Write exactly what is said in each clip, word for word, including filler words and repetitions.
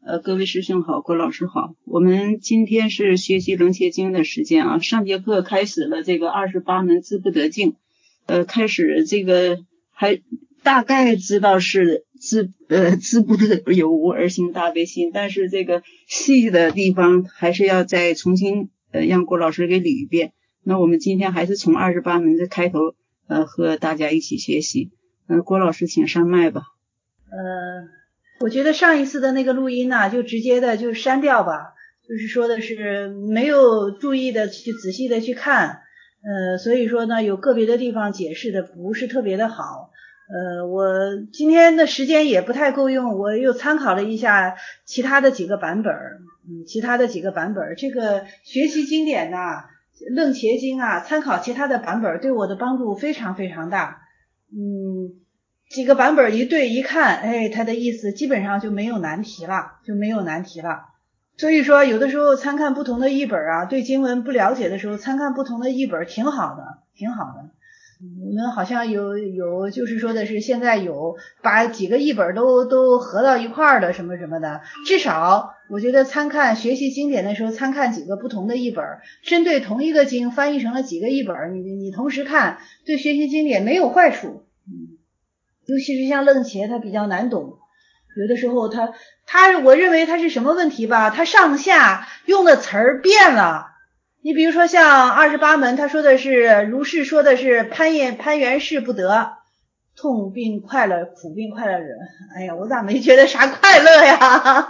呃，各位师兄好，郭老师好。我们今天是学习楞伽经的时间啊，上节课开始了这个二十八门自不得境，呃，开始这个还大概知道是自呃自不得有无而行大悲心，但是这个细的地方还是要再重新呃让郭老师给捋一遍。那我们今天还是从二十八门的开头呃和大家一起学习。呃，郭老师请上麦吧。 呃。我觉得上一次的那个录音呢、啊，就直接的就删掉吧，就是说的是没有注意的去仔细的去看，呃，所以说呢，有个别的地方解释的不是特别的好，呃，我今天的时间也不太够用，我又参考了一下其他的几个版本，嗯，其他的几个版本，这个学习经典呐，楞伽经啊，参考其他的版本对我的帮助非常非常大，嗯。几个版本一对一看，哎，它的意思基本上就没有难题了，就没有难题了。所以说，有的时候参看不同的译本啊，对经文不了解的时候，参看不同的译本挺好的，挺好的。我们好像有有，就是说的是现在有把几个译本都都合到一块儿的什么什么的。至少我觉得参看学习经典的时候，参看几个不同的译本，针对同一个经翻译成了几个译本，你你同时看，对学习经典没有坏处。嗯。尤其是像楞伽，它比较难懂，有的时候它它我认为它是什么问题吧，它上下用的词儿变了。你比如说像二十八门，他说的是如是说的是攀岩攀缘事不得，痛并快乐，苦并快乐者。哎呀，我咋没觉得啥快乐呀？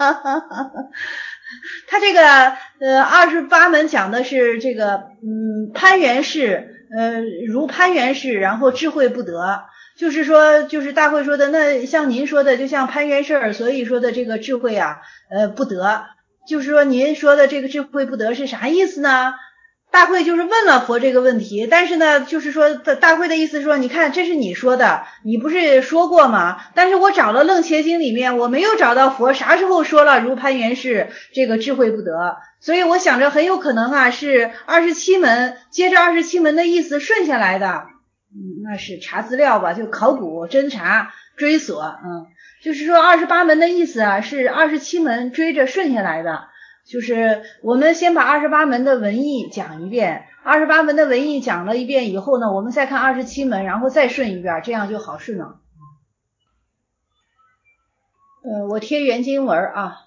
他这个呃二十八门讲的是这个嗯攀缘事，呃如攀缘事，然后智慧不得。就是说，就是大会说的，那像您说的，就像攀缘事儿，所以说的这个智慧啊，呃，不得。就是说，您说的这个智慧不得是啥意思呢？大会就是问了佛这个问题，但是呢，就是说，大会的意思是说，你看，这是你说的，你不是说过吗？但是我找了楞伽经里面，我没有找到佛啥时候说了如攀缘事这个智慧不得，所以我想着很有可能啊是二十七门，接着二十七门的意思顺下来的。嗯，那是查资料吧，就考古侦查追索，嗯，就是说二十八门的意思啊，是二十七门追着顺下来的。就是我们先把二十八门的文义讲一遍，二十八门的文义讲了一遍以后呢，我们再看二十七门，然后再顺一遍，这样就好顺了。呃，我贴原经文啊。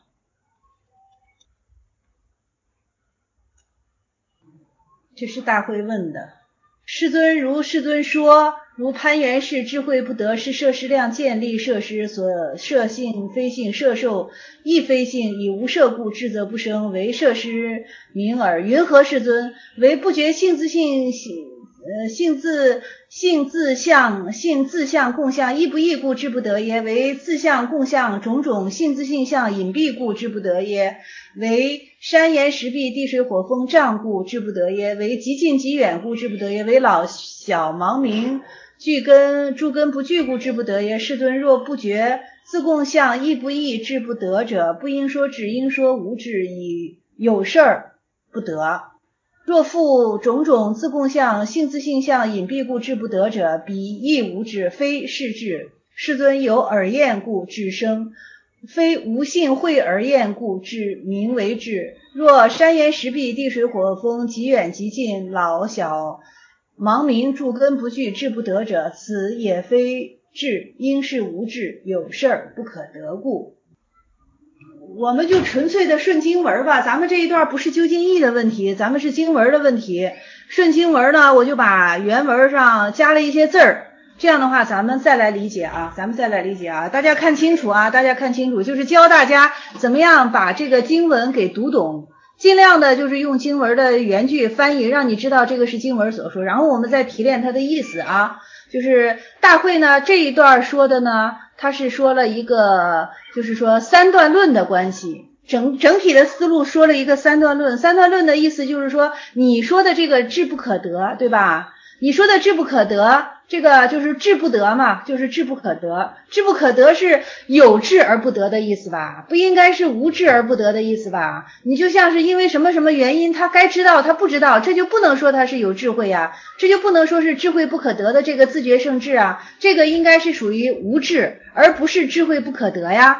这是大会问的。世尊如世尊说，如攀缘事智慧不得，是摄施量建立摄施所摄性非性摄受亦非性，以无摄故智则不生，为摄施名耳。云何世尊？为不觉性自性呃性自性自相性自相共相亦不异故知不得耶？为自相共相种种性自性相隐蔽故知不得耶？为山岩石壁地水火风障故知不得耶？为极近极远故知不得耶？为老小盲明具根诸根不具故知不得耶？世尊若不觉自共相亦不异知不得者，不应说只应说无智，以有事儿不得。若复种种自共相性自性相隐蔽故知不得者，彼亦无智，非是智。世尊有耳厌故智生，非无性慧而厌故智名为智。若山岩石壁地水火风极远极近老小盲明诸根不具智不得者，此也非智，应是无智，有事儿不可得故。我们就纯粹的顺经文吧，咱们这一段不是究竟义的问题，咱们是经文的问题。顺经文呢，我就把原文上加了一些字儿，这样的话咱们再来理解啊，咱们再来理解啊，大家看清楚啊，大家看清楚，就是教大家怎么样把这个经文给读懂，尽量的就是用经文的原句翻译，让你知道这个是经文所说，然后我们再提炼它的意思啊。就是大会呢这一段说的呢，他是说了一个就是说三段论的关系，整整体的思路说了一个三段论。三段论的意思就是说，你说的这个智不可得，对吧？你说的智不可得，这个就是智不得嘛，就是智不可得。智不可得是有智而不得的意思吧，不应该是无智而不得的意思吧。你就像是因为什么什么原因他该知道他不知道，这就不能说他是有智慧呀，这就不能说是智慧不可得的这个自觉圣智啊，这个应该是属于无智而不是智慧不可得呀。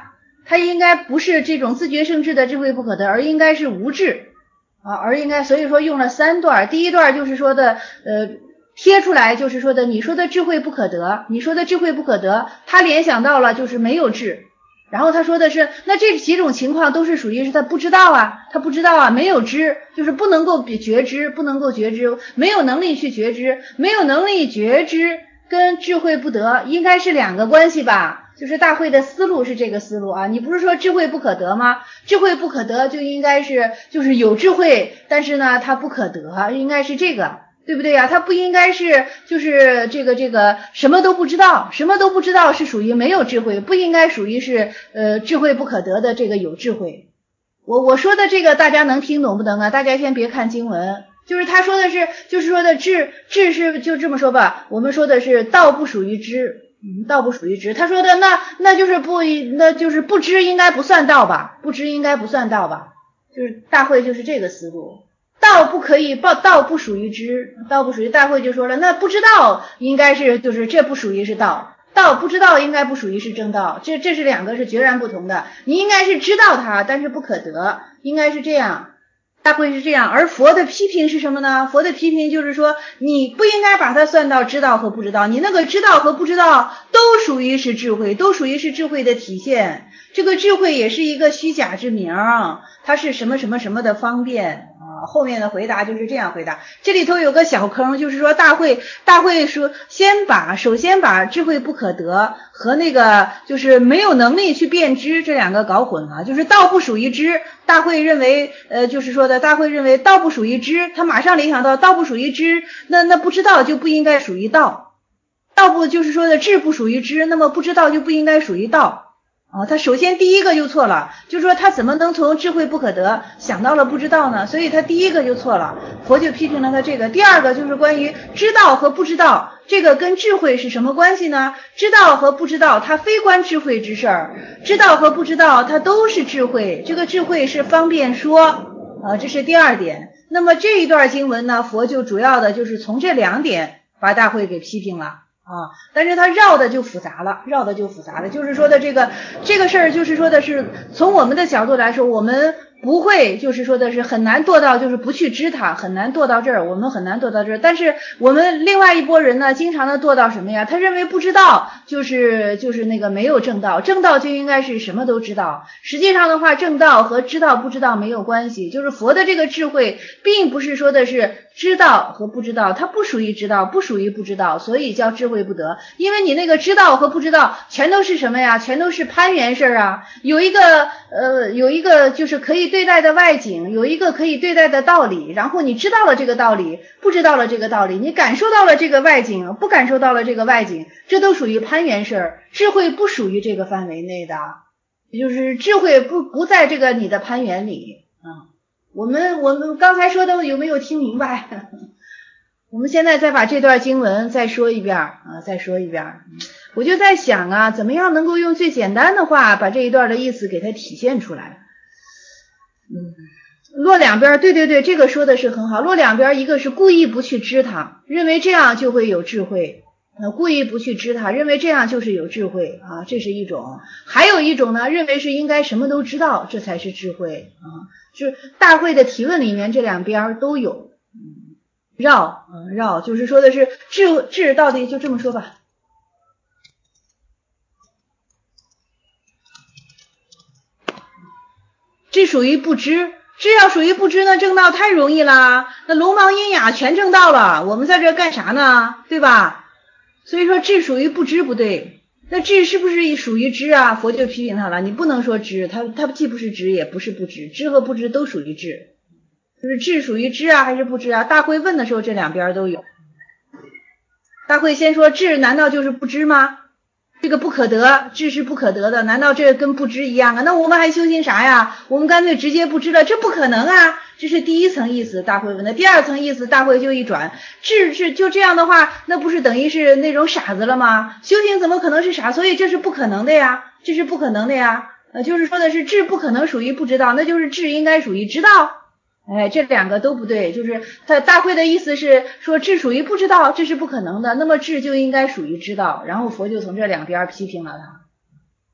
它应该不是这种自觉生智的智慧不可得，而应该是无智啊，而应该所以说用了三段。第一段就是说的呃贴出来，就是说的你说的智慧不可得，你说的智慧不可得，他联想到了就是没有智。然后他说的是，那这几种情况都是属于是他不知道啊，他不知道啊，没有知，就是不能够觉知，不能够觉知，没有能力去觉知，没有能力觉知跟智慧不得应该是两个关系吧，就是大会的思路是这个思路啊，你不是说智慧不可得吗？智慧不可得就应该是就是有智慧，但是呢它不可得，应该是这个。对不对呀？他不应该是就是这个这个什么都不知道，什么都不知道是属于没有智慧，不应该属于是呃智慧不可得的这个有智慧。我我说的这个大家能听懂不能啊？大家先别看经文，就是他说的是就是说的智智是就这么说吧，我们说的是道不属于知，嗯，道不属于知。他说的那那就是不那就是不知应该不算道吧？不知应该不算道吧？就是大会就是这个思路。道不可以报，道不属于知，道不属于大会就说了，那不知道应该是就是这不属于是道，道不知道应该不属于是正道，这这是两个是截然不同的。你应该是知道它，但是不可得，应该是这样。大会是这样，而佛的批评是什么呢？佛的批评就是说，你不应该把它算到知道和不知道，你那个知道和不知道都属于是智慧，都属于是智慧的体现。这个智慧也是一个虚假之名，它是什么什么什么的方便啊。后面的回答就是这样回答。这里头有个小坑，就是说大会大会说先把首先把智慧不可得和那个就是没有能力去辨知这两个搞混了，就是道不属于知。大会认为呃就是说的大会认为道不属于知，他马上联想到道不属于知，那那不知道就不应该属于道，道不就是说的智不属于知，那么不知道就不应该属于道。哦，他首先第一个就错了，就是说他怎么能从智慧不可得想到了不知道呢？所以他第一个就错了，佛就批评了他这个。第二个就是关于知道和不知道，这个跟智慧是什么关系呢？知道和不知道它非关智慧之事儿，知道和不知道它都是智慧，这个智慧是方便说啊，这是第二点。那么这一段经文呢，佛就主要的就是从这两点把大会给批评了啊，但是他绕的就复杂了，绕的就复杂了，就是说的这个这个事儿，就是说的是从我们的角度来说，我们不会就是说的是很难做到，就是不去知它，很难做到这儿，我们很难做到这儿。但是我们另外一拨人呢，经常的做到什么呀？他认为不知道就是就是那个没有正道，正道就应该是什么都知道。实际上的话，正道和知道不知道没有关系，就是佛的这个智慧，并不是说的是知道和不知道，它不属于知道，不属于不知道，所以叫智慧不得。因为你那个知道和不知道全都是什么呀？全都是攀缘事儿啊。有一个呃有一个就是可以对待的外境，有一个可以对待的道理，然后你知道了这个道理，不知道了这个道理，你感受到了这个外境，不感受到了这个外境，这都属于攀缘事儿。智慧不属于这个范围内的，就是智慧不不在这个你的攀缘里啊。我们我们刚才说的有没有听明白？我们现在再把这段经文再说一遍啊，再说一遍。我就在想啊，怎么样能够用最简单的话把这一段的意思给它体现出来。嗯，落两边，对对对，这个说的是很好。落两边，一个是故意不去知它，认为这样就会有智慧。呃，故意不去知它，认为这样就是有智慧啊，这是一种。还有一种呢，认为是应该什么都知道，这才是智慧啊。就是大会的提问里面这两边都有。嗯，绕，嗯，绕，就是说的是智智到底就这么说吧。这属于不知，知要属于不知呢，正道太容易啦。那龙王阴雅全正道了，我们在这干啥呢？对吧？所以说智属于不知不对。那智是不是属于知啊？佛就批评他了，你不能说知，它它既不是知也不是不知，知和不知都属于智。就是智属于知啊还是不知啊？大会问的时候这两边都有。大会先说智难道就是不知吗？这个不可得，智是不可得的，难道这跟不知一样啊？那我们还修行啥呀？我们干脆直接不知了，这不可能啊！这是第一层意思，大会问的。第二层意思，大会就一转，智智就这样的话，那不是等于是那种傻子了吗？修行怎么可能是傻？所以这是不可能的呀，这是不可能的呀。呃，就是说的是智不可能属于不知道，那就是智应该属于知道。哎，这两个都不对，就是他大会的意思是说智属于不知道，这是不可能的，那么智就应该属于知道，然后佛就从这两边批评了他。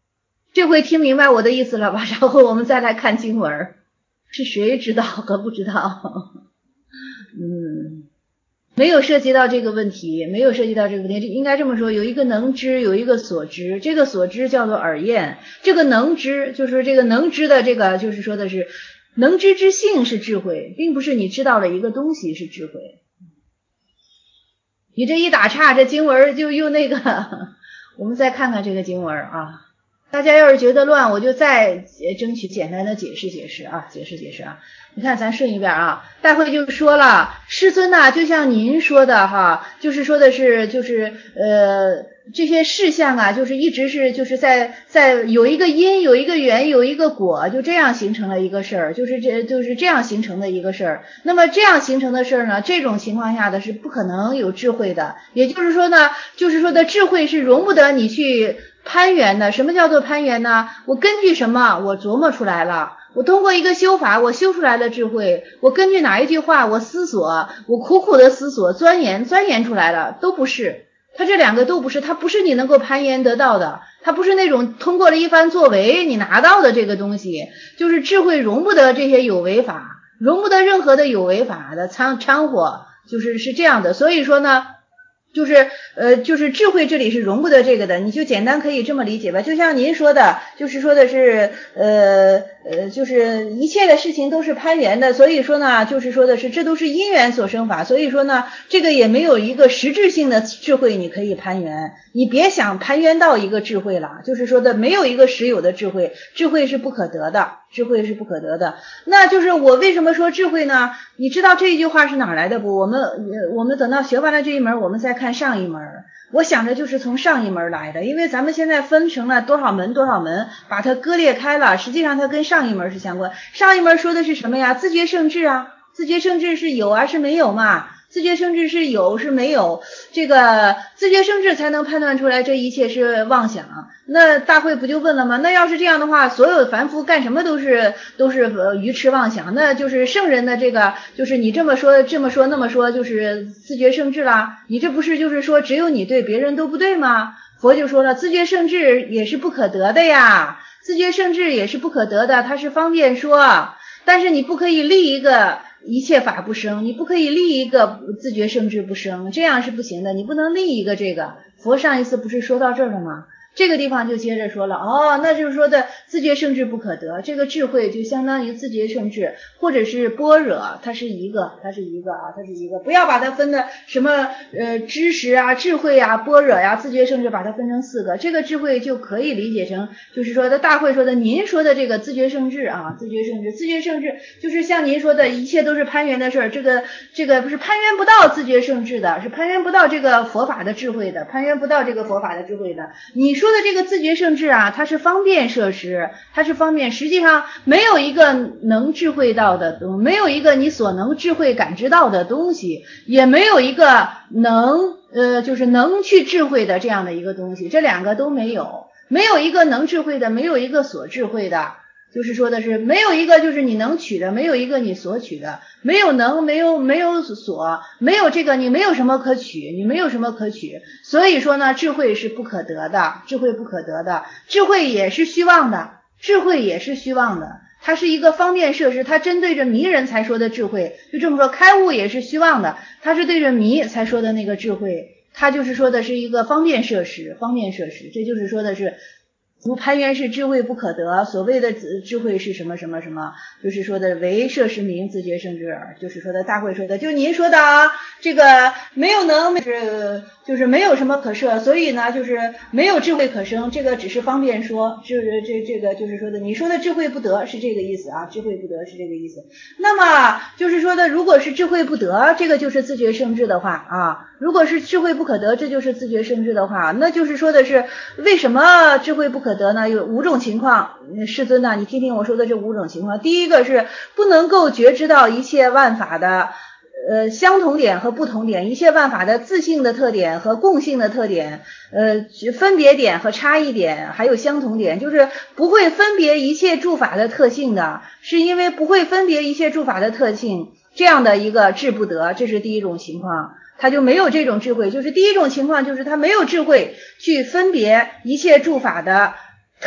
这回听明白我的意思了吧？然后我们再来看经文，是谁知道和不知道？嗯，没有涉及到这个问题，没有涉及到这个问题，应该这么说，有一个能知，有一个所知，这个所知叫做耳验，这个能知就是这个能知的这个就是说的是能知之性是智慧，并不是你知道了一个东西是智慧。你这一打岔，这经文就又那个，我们再看看这个经文啊。大家要是觉得乱，我就再争取简单的解释解释啊，解释解释啊。你看咱顺一遍啊，大会就说了，师尊呐、啊，就像您说的哈，就是说的是就是呃这些事项啊，就是一直是就是在在有一个因有一个缘有一个果，就这样形成了一个事儿，就是这就是这样形成的一个事儿。那么这样形成的事儿呢，这种情况下的是不可能有智慧的，也就是说呢，就是说的智慧是容不得你去攀缘的。什么叫做攀缘呢？我根据什么我琢磨出来了，我通过一个修法我修出来的智慧，我根据哪一句话我思索，我苦苦的思索钻研钻研出来了，都不是，它这两个都不是，它不是你能够攀缘得到的，它不是那种通过了一番作为你拿到的这个东西，就是智慧容不得这些有为法，容不得任何的有为法的掺掺和，就是是这样的。所以说呢就是呃，就是智慧这里是容不得这个的，你就简单可以这么理解吧。就像您说的，就是说的是呃呃，就是一切的事情都是攀缘的，所以说呢，就是说的是这都是因缘所生法，所以说呢，这个也没有一个实质性的智慧你可以攀缘，你别想攀缘到一个智慧了，就是说的没有一个实有的智慧，智慧是不可得的，智慧是不可得的。那就是我为什么说智慧呢？你知道这一句话是哪来的不？我们我们等到学完了这一门，我们再看上一门。我想着就是从上一门来的，因为咱们现在分成了多少门多少门，把它割裂开了，实际上它跟上一门是相关。上一门说的是什么呀？自觉圣智啊，自觉圣智是有啊是没有嘛？自觉圣智是有是没有，这个自觉圣智才能判断出来这一切是妄想。那大会不就问了吗？那要是这样的话，所有凡夫干什么都是都是呃愚痴妄想，那就是圣人的这个就是你这么说这么说那么说就是自觉圣智啦，你这不是就是说只有你对别人都不对吗？佛就说了，自觉圣智也是不可得的呀，自觉圣智也是不可得的，它是方便说，但是你不可以立一个一切法不生，你不可以立一个自觉圣智不生，这样是不行的，你不能立一个这个。佛上一次不是说到这儿了吗？这个地方就接着说了，哦，那就是说的自觉圣智不可得，这个智慧就相当于自觉圣智或者是般若，它是一个，它是一个啊，它是一个，不要把它分的什么呃知识啊、智慧啊、般若呀、自觉圣智，把它分成四个，这个智慧就可以理解成，就是说的大会说的，您说的这个自觉圣智啊，自觉圣智，自觉圣智就是像您说的一切都是攀缘的事儿，这个这个不是攀缘不到自觉圣智的，是攀缘不到这个佛法的智慧的，攀缘不到这个佛法的智慧的。你说的这个自觉圣智啊，它是方便摄施，它是方便，实际上没有一个能智慧到的，没有一个你所能智慧感知到的东西，也没有一个能呃就是能去智慧的这样的一个东西，这两个都没有，没有一个能智慧的，没有一个所智慧的。就是说的是没有一个就是你能取的，没有一个你所取的，没有能没有没有所，没有这个你没有什么可取，你没有什么可取，所以说呢智慧是不可得的，智慧不可得的，智慧也是虚妄的，智慧也是虚妄的，它是一个方便设施，它针对着迷人才说的智慧，就这么说，开悟也是虚妄的，它是对着迷才说的那个智慧，它就是说的是一个方便设施，方便设施，这就是说的是如攀缘是智慧不可得，所谓的智慧是什么什么什么，就是说的唯摄施名自觉圣智耳，就是说的大会说的，就您说的啊，这个没有能就是就是没有什么可摄，所以呢就是没有智慧可生，这个只是方便说，就是这这个就是说的你说的智慧不得是这个意思啊，智慧不得是这个意思。那么就是说的如果是智慧不得，这个就是自觉圣智的话啊，如果是智慧不可得，这就是自觉圣智的话，那就是说的是为什么智慧不可得呢？有五种情况，世尊呢，你听听我说的这五种情况。第一个是不能够觉知到一切万法的呃相同点和不同点，一切万法的自性的特点和共性的特点，呃分别点和差异点，还有相同点，就是不会分别一切诸法的特性的，是因为不会分别一切诸法的特性，这样的一个智不得，这是第一种情况。他就没有这种智慧，就是第一种情况就是他没有智慧去分别一切诸法的特点，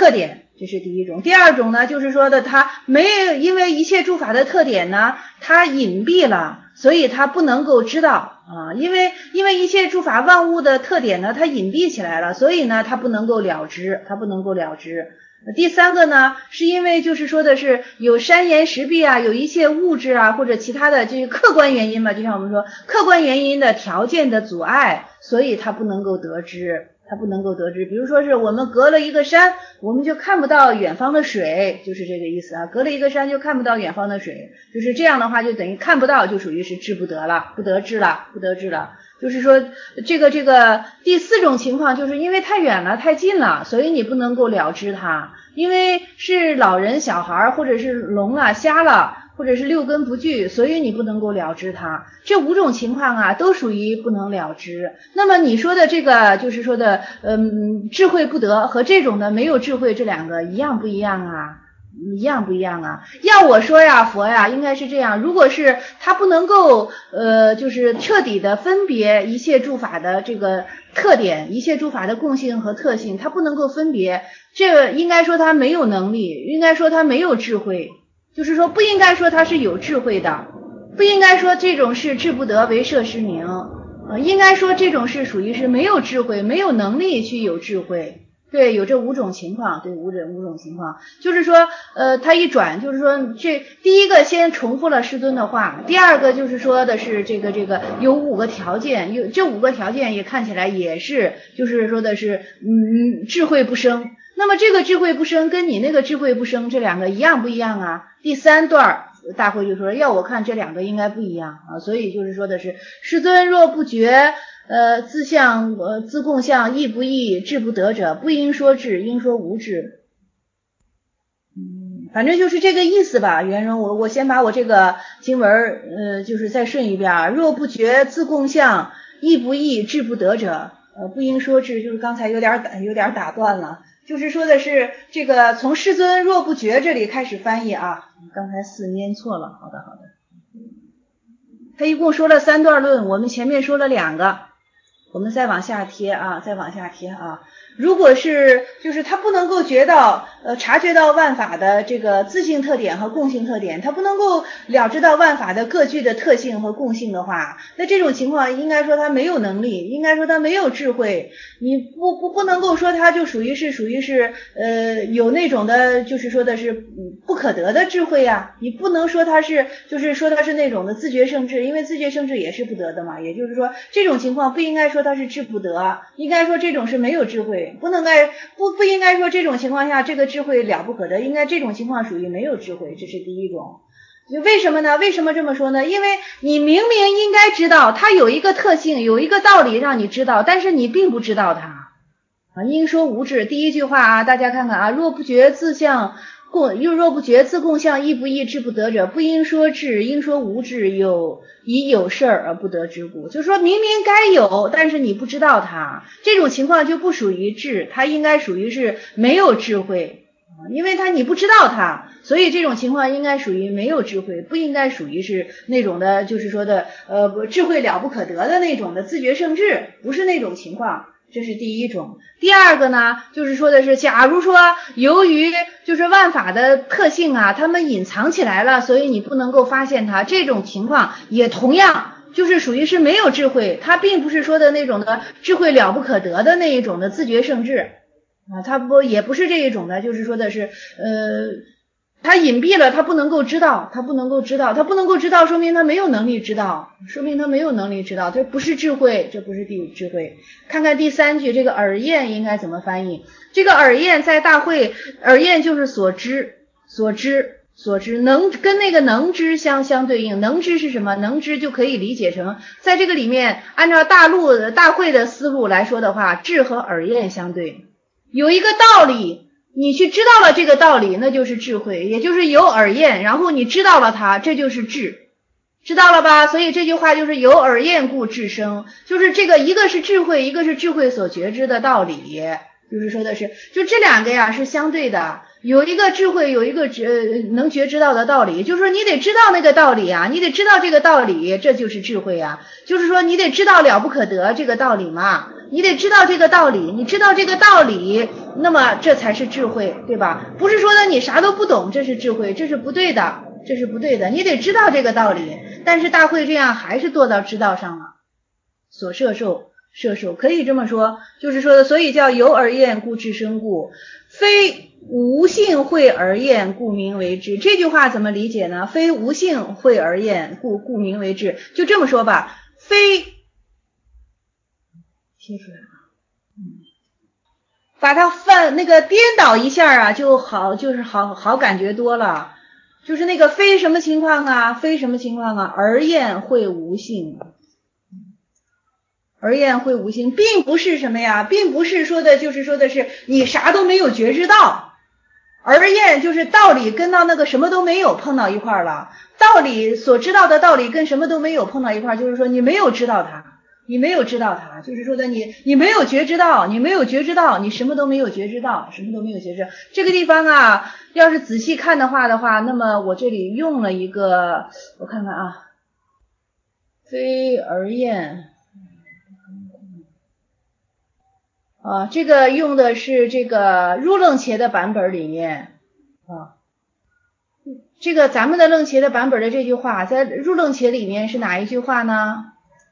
这是第一种。第二种呢，就是说的它没有，因为一切诸法的特点呢，它隐蔽了，所以它不能够知道啊，因为因为一切诸法万物的特点呢，它隐蔽起来了，所以呢，它不能够了知，它不能够了知。第三个呢，是因为就是说的是有山岩石壁啊，有一切物质啊，或者其他的这个客观原因嘛，就像我们说客观原因的条件的阻碍，所以它不能够得知。它不能够得知，比如说是我们隔了一个山，我们就看不到远方的水，就是这个意思啊。隔了一个山就看不到远方的水，就是这样的话就等于看不到，就属于是知不得了，不得知了，不得知了。就是说这个这个第四种情况，就是因为太远了太近了，所以你不能够了知它，因为是老人小孩或者是聋了瞎了或者是六根不具，所以你不能够了知它。这五种情况啊都属于不能了知。那么你说的这个就是说的嗯智慧不得和这种的没有智慧，这两个一样不一样啊？一样不一样啊？要我说呀，佛呀，应该是这样，如果是他不能够呃就是彻底的分别一切诸法的这个特点，一切诸法的共性和特性，他不能够分别，这应该说他没有能力，应该说他没有智慧，就是说不应该说他是有智慧的，不应该说这种是智不得为摄失明，呃，应该说这种是属于是没有智慧，没有能力去有智慧。对，有这五种情况，对，五种五种情况，就是说，呃，他一转，就是说，这第一个先重复了师尊的话，第二个就是说的是这个这个有五个条件，有这五个条件也看起来也是，就是说的是，嗯，智慧不生。那么这个智慧不生跟你那个智慧不生这两个一样不一样啊？第三段大会就说，要我看这两个应该不一样啊，所以就是说的是，师尊若不觉。呃，自相呃自共相亦不异，智不得者，不应说智，应说无智。嗯，反正就是这个意思吧。圆融，我我先把我这个经文呃，就是再顺一遍。若不觉自共相亦不异，智不得者，呃，不应说智，就是刚才有点打有点打断了，就是说的是这个从世尊若不觉这里开始翻译啊。刚才四念错了，好的好的。他一共说了三段论，我们前面说了两个。我们再往下贴啊，再往下贴啊。如果是就是他不能够觉到呃察觉到万法的这个自性特点和共性特点，他不能够了知到万法的各具的特性和共性的话，那这种情况应该说他没有能力，应该说他没有智慧。你不不不能够说他就属于是属于是呃有那种的就是说的是不可得的智慧啊，你不能说他是就是说他是那种的自觉圣智，因为自觉圣智也是不得的嘛，也就是说这种情况不应该说他是智不得，应该说这种是没有智慧，不能该不不应该说这种情况下这个智慧了不可得，应该这种情况属于没有智慧，这是第一种。为什么呢？为什么这么说呢？因为你明明应该知道它有一个特性，有一个道理让你知道，但是你并不知道它啊。应说无智，第一句话啊，大家看看啊，若不觉自相共，又若不觉自共相亦不异，智不得者，不应说智，应说无智，有以有事而不得之故。就是说明明该有，但是你不知道它，这种情况就不属于智，它应该属于是没有智慧，因为它你不知道它，所以这种情况应该属于没有智慧，不应该属于是那种的就是说的呃智慧了不可得的那种的自觉圣智，不是那种情况。这是第一种。第二个呢，就是说的是假如说由于就是万法的特性啊，它们隐藏起来了，所以你不能够发现它，这种情况也同样就是属于是没有智慧，它并不是说的那种的智慧了不可得的那一种的自觉圣智啊，它不也不是这一种的，就是说的是呃他隐蔽了，他不能够知道，他不能够知道，他不能够知道，说明他没有能力知道，说明他没有能力知道，这不是智慧，这不是第智慧。看看第三句，这个耳验应该怎么翻译？这个耳验在大会，耳验就是所知，所知，所知，能跟那个能知相相对应。能知是什么？能知就可以理解成，在这个里面，按照大陆大会的思路来说的话，智和耳验相对，有一个道理。你去知道了这个道理，那就是智慧，也就是有耳验，然后你知道了它，这就是智，知道了吧？所以这句话就是有耳验故智生，就是这个一个是智慧，一个是智慧所觉知的道理，就是说的是就这两个呀是相对的，有一个智慧，有一个觉能觉知道的道理，就是说你得知道那个道理啊，你得知道这个道理，这就是智慧啊，就是说你得知道了不可得这个道理嘛。 你得知道这个道理，你知道这个道理，那么这才是智慧，对吧？不是说的你啥都不懂，这是智慧，这是不对的，这是不对的，你得知道这个道理。但是大慧这样还是堕到知道上了，所摄受摄受，可以这么说，就是说的，所以叫有而厌故智生故，非无性慧而厌故名为智。这句话怎么理解呢？非无性慧而厌故故名为智，就这么说吧，非贴出来了，嗯，把它翻那个颠倒一下啊，就好，就是好好感觉多了。就是那个非什么情况啊？非什么情况啊？而厌会无性，而厌会无性，并不是什么呀？并不是说的，就是说的是你啥都没有觉知到。而厌就是道理跟到那个什么都没有碰到一块儿了，道理所知道的道理跟什么都没有碰到一块儿，就是说你没有知道它。你没有知道它，就是说的你你没有觉知到，你没有觉知到，你什么都没有觉知到，什么都没有觉知。这个地方啊，要是仔细看的话的话，那么我这里用了一个，我看看啊，非而厌啊，这个用的是这个入楞伽的版本里面啊，这个咱们的楞伽的版本的这句话，在入楞伽里面是哪一句话呢？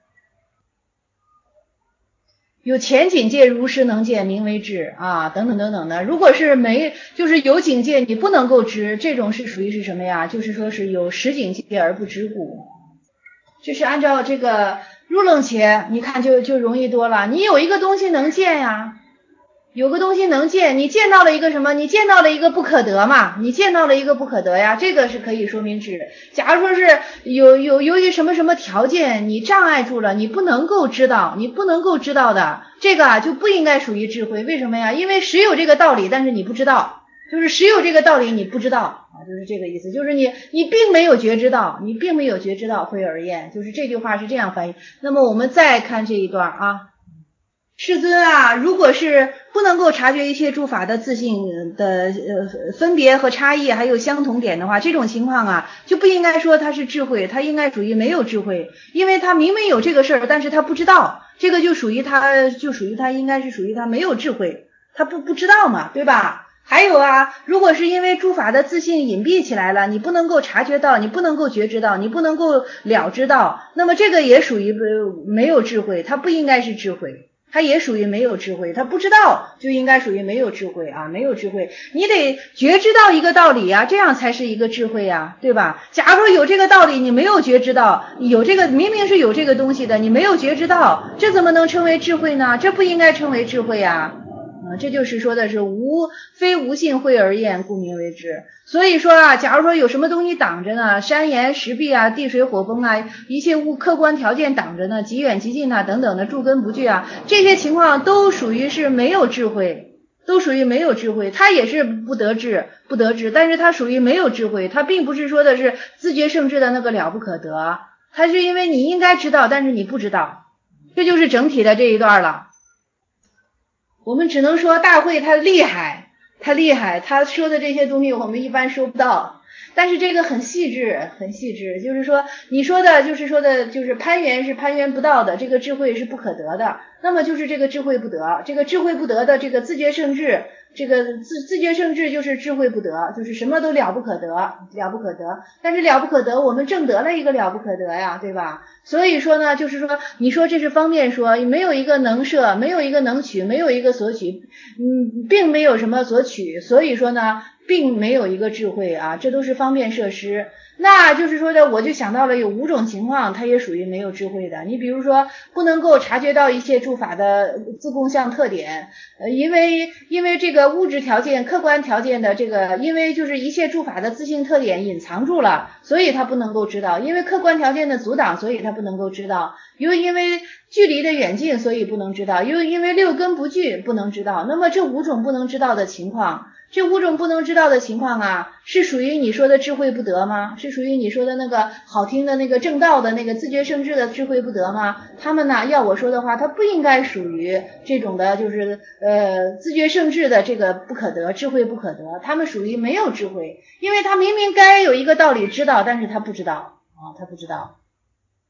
有前警戒如实能见名为智啊，等等等等的。如果是没，就是有警戒你不能够知，这种是属于是什么呀？就是说是有实警戒而不知故。这是按照这个入楞伽，你看就就容易多了。你有一个东西能见呀，有个东西能见，你见到了一个什么？你见到了一个不可得嘛？你见到了一个不可得呀，这个是可以说明智。假如说是有有由于什么什么条件你障碍住了，你不能够知道，你不能够知道的，这个啊就不应该属于智慧。为什么呀？因为实有这个道理，但是你不知道，就是实有这个道理你不知道啊，就是这个意思，就是你你并没有觉知到，你并没有觉知到慧而厌，就是这句话是这样翻译。那么我们再看这一段啊。世尊啊，如果是不能够察觉一切诸法的自性的呃分别和差异还有相同点的话，这种情况啊就不应该说它是智慧，它应该属于没有智慧，因为它明明有这个事儿，但是它不知道，这个就属于它就属于它应该是属于它没有智慧，它不不知道嘛，对吧？还有啊，如果是因为诸法的自性隐蔽起来了，你不能够察觉到，你不能够觉知到，你不能够了知到，那么这个也属于没有智慧，它不应该是智慧。他也属于没有智慧，他不知道就应该属于没有智慧啊，没有智慧，你得觉知到一个道理啊，这样才是一个智慧呀，对吧？假如说有这个道理，你没有觉知到，有这个明明是有这个东西的，你没有觉知到，这怎么能称为智慧呢？这不应该称为智慧呀。啊，这就是说的是无非无性慧而厌，故名为智。所以说啊，假如说有什么东西挡着呢，山岩石壁啊，地水火风啊，一切物客观条件挡着呢，极远极近啊等等的诸根不具啊，这些情况都属于是没有智慧，都属于没有智慧，它也是不得智不得智，但是它属于没有智慧，它并不是说的是自觉圣智的那个了不可得，它是因为你应该知道，但是你不知道，这就是整体的这一段了。我们只能说大慧他厉害，他厉害，他说的这些东西我们一般收不到，但是这个很细致，很细致，就是说你说的就是说的就是攀缘是攀缘不到的，这个智慧是不可得的，那么就是这个智慧不得，这个智慧不得的这个自觉圣智，这个自自觉圣智就是智慧不得，就是什么都了不可得，了不可得，但是了不可得我们正得了一个了不可得呀，对吧？所以说呢，就是说你说这是方便说，没有一个能摄，没有一个能取，没有一个所取，嗯，并没有什么所取，所以说呢并没有一个智慧啊，这都是方便设施。那就是说的，我就想到了有五种情况，它也属于没有智慧的。你比如说，不能够察觉到一切诸法的自共相特点，呃，因为因为这个物质条件、客观条件的这个，因为就是一切诸法的自性特点隐藏住了，所以它不能够知道；因为客观条件的阻挡，所以它不能够知道；又因为距离的远近，所以不能知道；又因为六根不具，不能知道。那么这五种不能知道的情况。这五种不能知道的情况啊，是属于你说的智慧不得吗？是属于你说的那个好听的那个正道的那个自觉圣智的智慧不得吗？他们呢，要我说的话，它不应该属于这种的，就是呃自觉圣智的这个不可得，智慧不可得，他们属于没有智慧，因为他明明该有一个道理知道，但是他不知道啊，他不知道。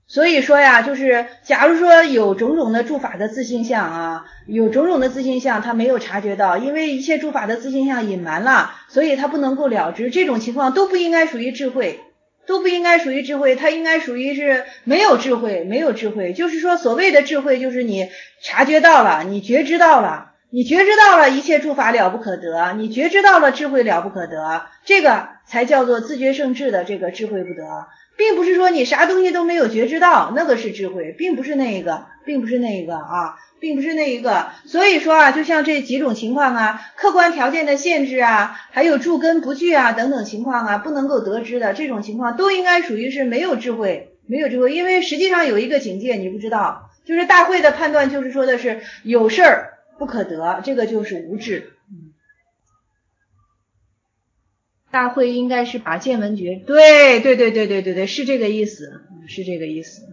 所以说呀，就是假如说有种种的诸法的自性相啊，有种种的自性相他没有察觉到，因为一切诸法的自性相隐瞒了，所以他不能够了知，这种情况都不应该属于智慧，都不应该属于智慧，它应该属于是没有智慧，没有智慧。就是说所谓的智慧，就是你察觉到了，你觉知到了，你觉知到了一切诸法了不可得，你觉知到了智慧了不可得，这个才叫做自觉圣智的这个智慧不得。并不是说你啥东西都没有觉知到，那个是智慧，并不是那一个，并不是那一个啊，并不是那一个。所以说啊，就像这几种情况啊，客观条件的限制啊，还有住根不具啊等等情况啊，不能够得知的这种情况，都应该属于是没有智慧，没有智慧。因为实际上有一个境界你不知道，就是大慧的判断就是说的是有事儿不可得，这个就是无智。大会应该是把见闻觉，对对对对对对对，是这个意思，是这个意思，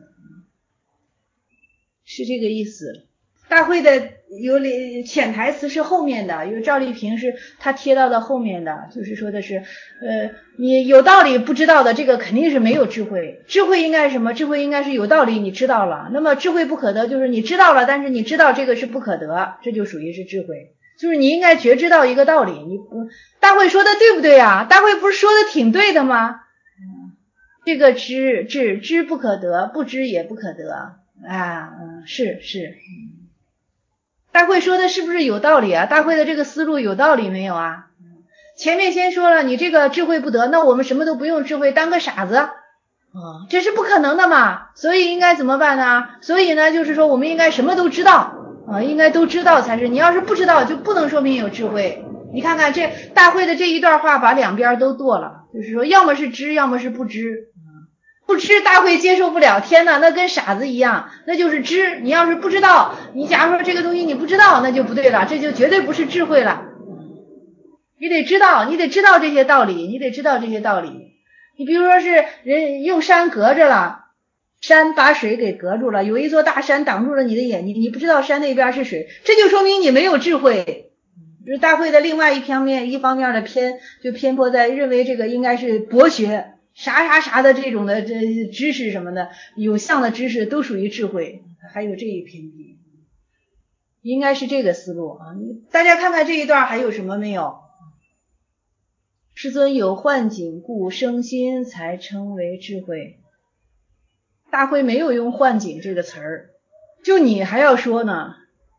是这个意思。大会的有潜台词是后面的，有赵丽萍是他贴到的后面的，就是说的是，呃，你有道理不知道的，这个肯定是没有智慧。智慧应该是什么？智慧应该是有道理你知道了，那么智慧不可得，就是你知道了，但是你知道这个是不可得，这就属于是智慧。就是你应该觉知到一个道理，你不大会说的对不对啊？大会不是说的挺对的吗？这个知知知不可得，不知也不可得啊，嗯，是是。大会说的是不是有道理啊？大会的这个思路有道理没有啊？前面先说了，你这个智慧不得，那我们什么都不用智慧，当个傻子啊，这是不可能的嘛。所以应该怎么办呢？所以呢，就是说我们应该什么都知道。啊，应该都知道才是，你要是不知道就不能说明有智慧。你看看这大会的这一段话把两边都剁了，就是说要么是知，要么是不知。不知大会接受不了，天哪，那跟傻子一样，那就是知。你要是不知道，你假如说这个东西你不知道，那就不对了，这就绝对不是智慧了。你得知道，你得知道这些道理，你得知道这些道理。你比如说是人用山隔着了，山把水给隔住了，有一座大山挡住了你的眼睛，你不知道山那边是水，这就说明你没有智慧。就是大会的另外一方面，一方面的偏就偏颇在认为这个应该是博学，啥啥啥的这种的这知识什么的，有相的知识都属于智慧，还有这一偏僻，应该是这个思路啊。大家看看这一段还有什么没有？世尊有幻境故生心才称为智慧。大会没有用幻境这个词儿，就你还要说呢，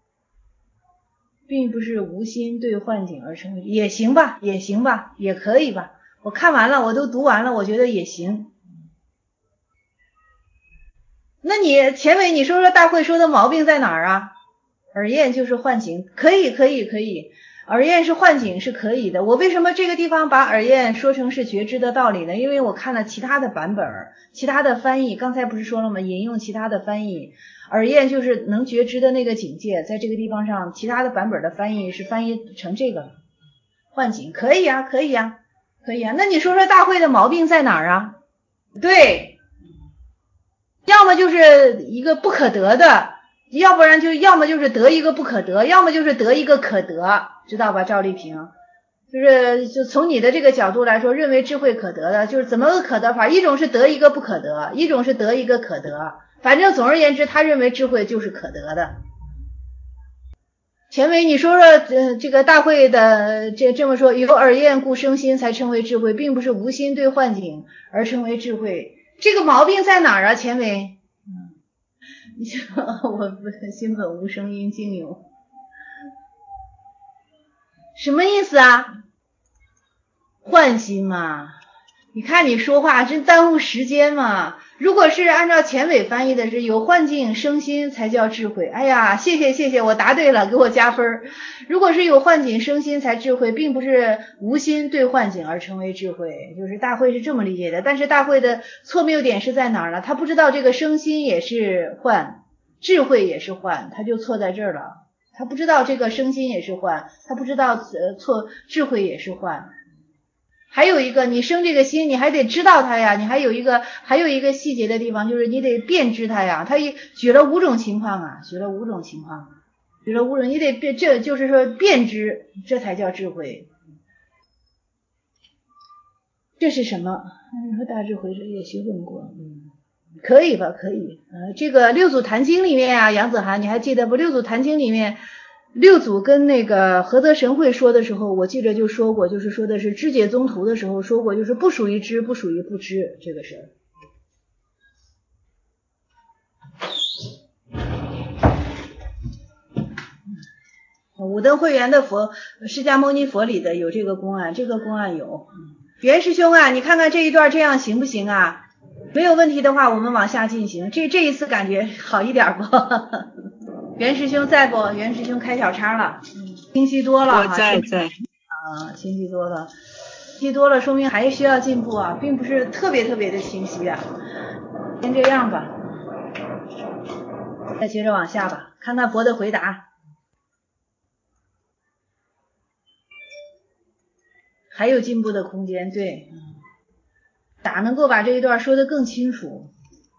并不是无心对幻境而成为，也行吧，也行吧，也可以吧。我看完了，我都读完了，我觉得也行。那你前伟，你说说大会说的毛病在哪儿啊？耳焰就是幻境，可以，可以，可以。耳焰是幻境是可以的，我为什么这个地方把耳焰说成是觉知的道理呢？因为我看了其他的版本，其他的翻译，刚才不是说了吗？引用其他的翻译，耳焰就是能觉知的那个境界，在这个地方上，其他的版本的翻译是翻译成这个幻境，可以啊，可以啊，可以啊。那你说说大会的毛病在哪儿啊？对，要么就是一个不可得的，要不然就要么就是得一个不可得，要么就是得一个可得，知道吧？赵丽萍就是就从你的这个角度来说，认为智慧可得的，就是怎么个可得法？一种是得一个不可得，一种是得一个可得，反正总而言之，他认为智慧就是可得的。前伟，你说说呃这个大会的这这么说，有耳焰故生心才称为智慧，并不是无心对幻境而称为智慧，这个毛病在哪儿啊？前伟，你说我心本无声音竟有，什么意思啊？幻心嘛，你看你说话真耽误时间嘛。如果是按照前伟翻译的是有幻境生心才叫智慧，哎呀，谢谢谢谢，我答对了，给我加分。如果是有幻境生心才智慧，并不是无心对幻境而成为智慧，就是大会是这么理解的。但是大会的错谬点是在哪儿呢？他不知道这个生心也是幻，智慧也是幻，他就错在这儿了。他不知道这个生心也是幻，他不知道呃错智慧也是幻。还有一个，你生这个心，你还得知道它呀。你还有一个，还有一个细节的地方，就是你得辨知它呀。他举了五种情况啊，举了五种情况，举了五种，你得辨，这就是说辨知，这才叫智慧。这是什么？你说大智慧者也学问过，嗯， 可以吧，可以。呃，这个六祖坛经里面啊，杨子涵你还记得不？六祖坛经里面，六祖跟那个菏泽神会说的时候，我记得就说过，就是说的是知解宗徒的时候说过，就是不属于知，不属于不知这个事儿。五灯会员的佛，释迦牟尼佛里的有这个公案，这个公案有。袁师兄啊，你看看这一段这样行不行啊？没有问题的话，我们往下进行。这这一次感觉好一点不？袁师兄在不？袁师兄开小差了，清晰多了。 我在在。 啊，清晰多了，清晰多了，说明还需要进步啊，并不是特别特别的清晰啊。先这样吧，再接着往下吧，看看佛的回答。还有进步的空间，对，咋能够把这一段说得更清楚？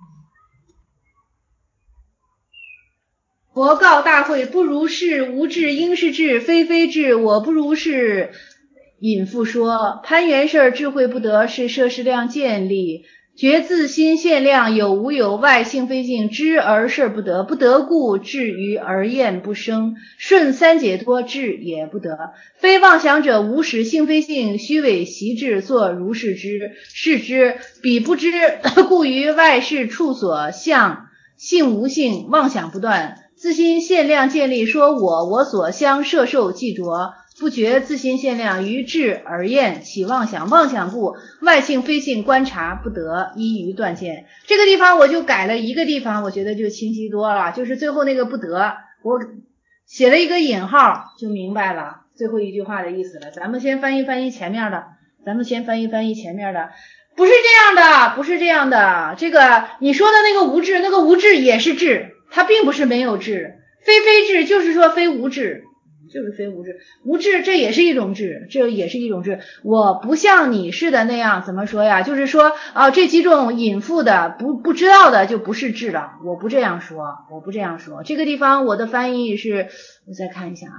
佛告大会：不如是，无智应是智，非非智，我不如是。引复说：攀缘事智慧不得，是摄事量见立。觉自心现量有无有，外性非性，知而事不得，不得故至于而厌不生。顺三解脱，智也不得。非妄想者无实，性非性，虚伪习智，作如是知。是知彼不知，故于外事处所相，性无性，妄想不断。自心现量建立，说我我所相摄受既着，不觉自心现量于智而厌，起妄想，妄想故外性非性观察不得，依于断见。这个地方我就改了一个地方，我觉得就清晰多了，就是最后那个不得，我写了一个引号就明白了最后一句话的意思了。咱们先翻译翻译前面的，咱们先翻译翻译前面的。不是这样的，不是这样的，这个你说的那个无智，那个无智也是智，它并不是没有智，非非智就是说非无智，就是非无智，无智这也是一种智，这也是一种智。我不像你似的那样，怎么说呀？就是说啊，这几种隐覆的不不知道的就不是智了，我不这样说，我不这样说。这个地方我的翻译是，我再看一下啊。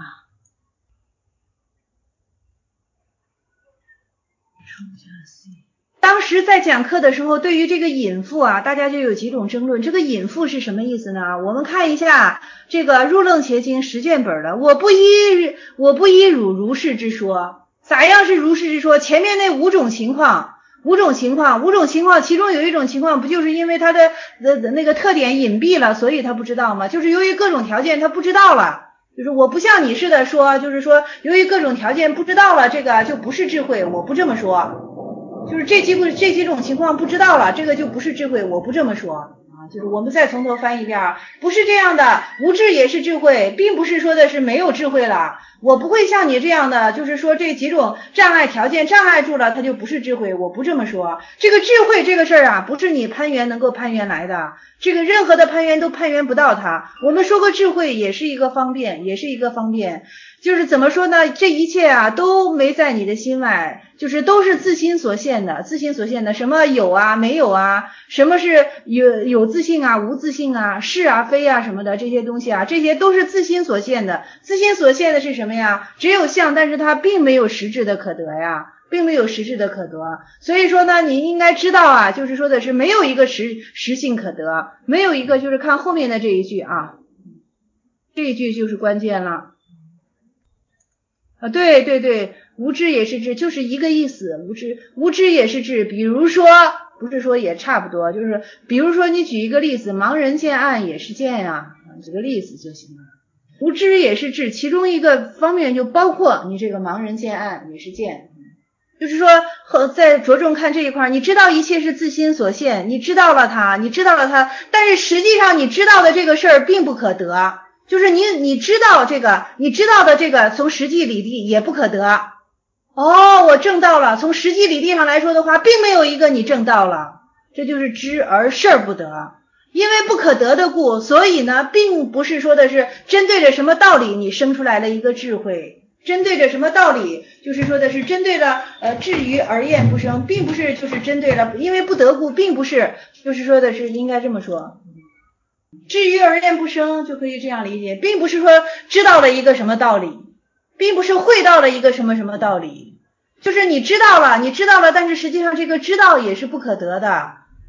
当时在讲课的时候，对于这个隐覆啊，大家就有几种争论。这个隐覆是什么意思呢？我们看一下这个《入楞伽经》十卷本的，我不依我不依汝如是之说，咋样是如是之说？前面那五种情况，五种情况，五种情况，其中有一种情况不就是因为它的的那个特点隐蔽了，所以他不知道吗？就是由于各种条件他不知道了。就是我不像你似的说，就是说由于各种条件不知道了，这个就不是智慧，我不这么说。就是这几这几种情况不知道了，这个就不是智慧，我不这么说啊。就是我们再从头翻一遍，不是这样的，无智也是智慧，并不是说的是没有智慧了。我不会像你这样的，就是说这几种障碍条件障碍住了，它就不是智慧，我不这么说。这个智慧这个事儿啊，不是你攀缘能够攀缘来的，这个任何的攀缘都攀缘不到它。我们说个智慧也是一个方便，也是一个方便。就是怎么说呢？这一切啊都没在你的心外，就是都是自心所现的，自心所现的。什么有啊，没有啊？什么是有有自性啊，无自性啊，是啊，非啊什么的这些东西啊，这些都是自心所现的。自心所现的是什么呀？只有相，但是它并没有实质的可得呀，并没有实质的可得。所以说呢，你应该知道啊，就是说的是没有一个实实性可得，没有一个就是看后面的这一句啊，这一句就是关键了。啊，对对对，无知也是智，就是一个意思，无知无知也是智。比如说，不是说也差不多，就是比如说你举一个例子，盲人见暗也是见啊，举个例子就行了。无知也是智，其中一个方面就包括你这个盲人见暗也是见，就是说和在着重看这一块，你知道一切是自心所现，你知道了它，你知道了它，但是实际上你知道的这个事儿并不可得。就是你你知道这个，你知道的这个从实际理地也不可得。哦，我证到了，从实际理地上来说的话，并没有一个你证到了，这就是知而事儿不得。因为不可得的故，所以呢，并不是说的是针对着什么道理你生出来了一个智慧，针对着什么道理，就是说的是针对了呃至于而厌不生，并不是就是针对了，因为不得故，并不是就是说的是应该这么说。至于而厌不生就可以这样理解，并不是说知道了一个什么道理，并不是会到了一个什么什么道理，就是你知道了，你知道了，但是实际上这个知道也是不可得的，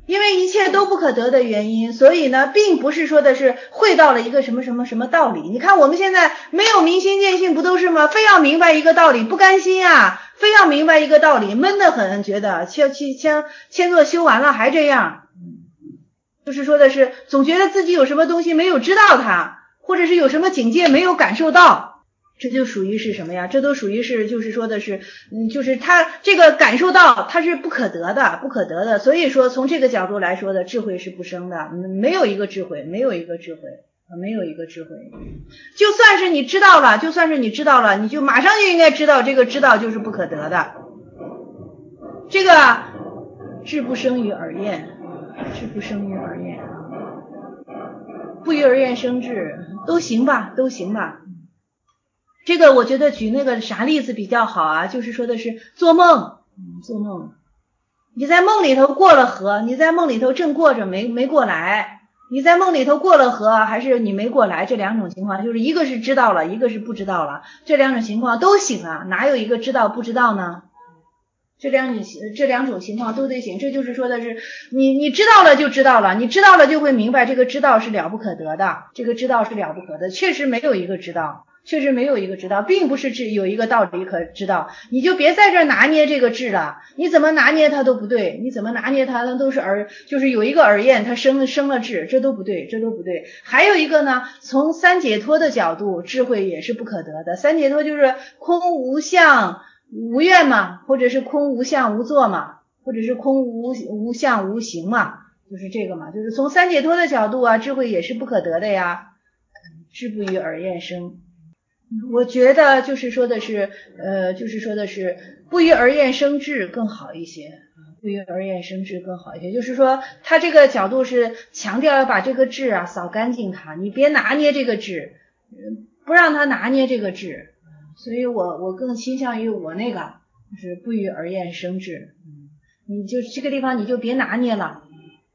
因为一切都不可得的原因，所以呢并不是说的是会到了一个什么什么什么道理。你看我们现在没有明心见性不都是吗？非要明白一个道理不甘心啊，非要明白一个道理闷得很，觉得千千千千座修完了还这样，就是说的是总觉得自己有什么东西没有知道它，或者是有什么境界没有感受到，这就属于是什么呀？这都属于是就是说的是嗯，就是他这个感受到它是不可得的，不可得的。所以说从这个角度来说的，智慧是不生的，没有一个智慧，没有一个智慧，没有一个智慧。就算是你知道了，就算是你知道了，你就马上就应该知道这个知道就是不可得的。这个智不生于耳厌，智不生于耳厌，不于耳厌生智，都行吧，都行吧。这个我觉得举那个啥例子比较好啊，就是说的是做梦，嗯，做梦，你在梦里头过了河，你在梦里头正过着没没过来，你在梦里头过了河还是你没过来，这两种情况就是一个是知道了，一个是不知道了，这两种情况都行啊，哪有一个知道不知道呢？这两种这两种情况都得行，这就是说的是你你知道了就知道了，你知道了就会明白这个知道是了不可得的，这个知道是了不可得，确实没有一个知道。确实没有一个知道，并不是智有一个道理可知道，你就别在这儿拿捏这个智了，你怎么拿捏它都不对，你怎么拿捏它，它都是耳，就是有一个耳厌，它生生了智，这都不对，这都不对。还有一个呢，从三解脱的角度，智慧也是不可得的。三解脱就是空无相无愿嘛，或者是空无相无作嘛，或者是空无无相无形嘛，就是这个嘛，就是从三解脱的角度啊，智慧也是不可得的呀，智不于耳厌生。我觉得就是说的是呃就是说的是不于耳厌生智更好一些，不于耳厌生智更好一些，就是说他这个角度是强调要把这个智啊扫干净它，你别拿捏这个智，不让他拿捏这个智，所以我我更倾向于我那个就是不于耳厌生智，你就这个地方你就别拿捏了。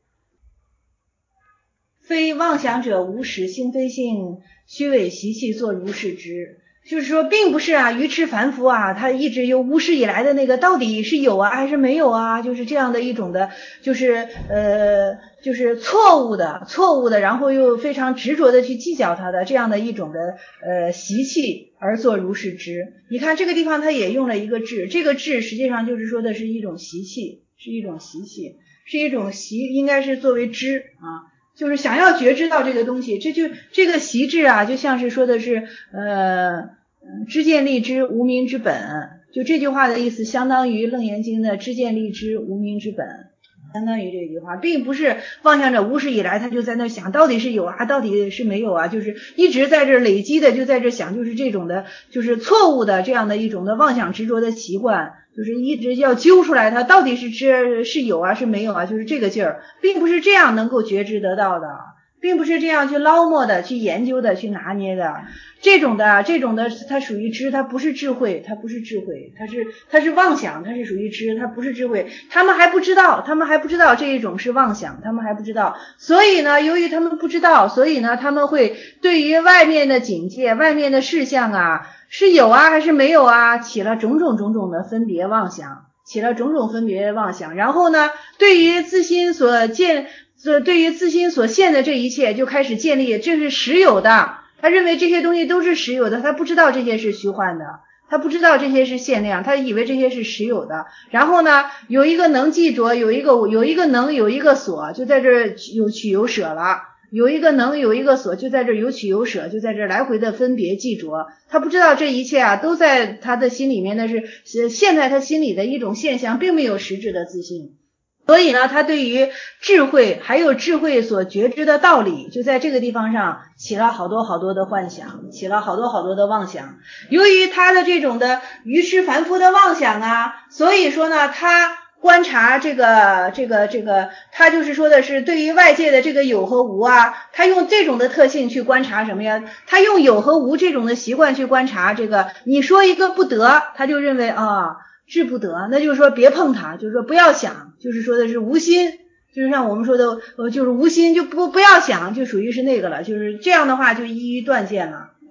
非妄想者无始，性非性，虚伪习气，作如是知。就是说并不是啊愚痴凡夫啊他一直有无始以来的那个到底是有啊还是没有啊，就是这样的一种的就是呃就是错误的错误的然后又非常执着的去计较它的这样的一种的呃习气而作如是知。你看这个地方他也用了一个智，这个智实际上就是说的是一种习气，是一种习气，是一种习，应该是作为知啊，就是想要觉知到这个东西，这就这个习智啊就像是说的是呃知见立知无明之本，就这句话的意思相当于楞严经的知见立知无明之本，相当于这句话，并不是妄想者无始以来他就在那想到底是有啊到底是没有啊，就是一直在这累积的就在这想，就是这种的就是错误的这样的一种的妄想执着的习惯，就是一直要揪出来它到底是知是有啊是没有啊，就是这个劲儿，并不是这样能够觉知得到的，并不是这样去捞摸的去研究的去拿捏的，这种的这种的它属于知，它不是智慧，它不是智慧，它是它是妄想，它是属于知，它不是智慧，他们还不知道，他们还不知道这一种是妄想，他们还不知道，所以呢由于他们不知道，所以呢他们会对于外面的境界外面的事项啊是有啊还是没有啊起了种种种种的分别妄想，起了种种分别妄想，然后呢对于自心所见对于自心所现的这一切就开始建立这是实有的，他认为这些东西都是实有的，他不知道这些是虚幻的，他不知道这些是限量，他以为这些是实有的，然后呢有一个能记着，有一个有一个能有一个所，就在这有取有舍了，有一个能有一个所，就在这有取有舍，就在这来回的分别记着，他不知道这一切啊都在他的心里面的是现在他心里的一种现象，并没有实质的自信，所以呢他对于智慧还有智慧所觉知的道理就在这个地方上起了好多好多的幻想，起了好多好多的妄想，由于他的这种的愚痴凡夫的妄想啊，所以说呢他观察这个这个这个他就是说的是对于外界的这个有和无啊，他用这种的特性去观察什么呀，他用有和无这种的习惯去观察这个，你说一个不得他就认为啊智不得，那就是说别碰它，就是说不要想，就是说的是无心，就是像我们说的呃，就是无心就不不要想，就属于是那个了，就是这样的话就一一断见了。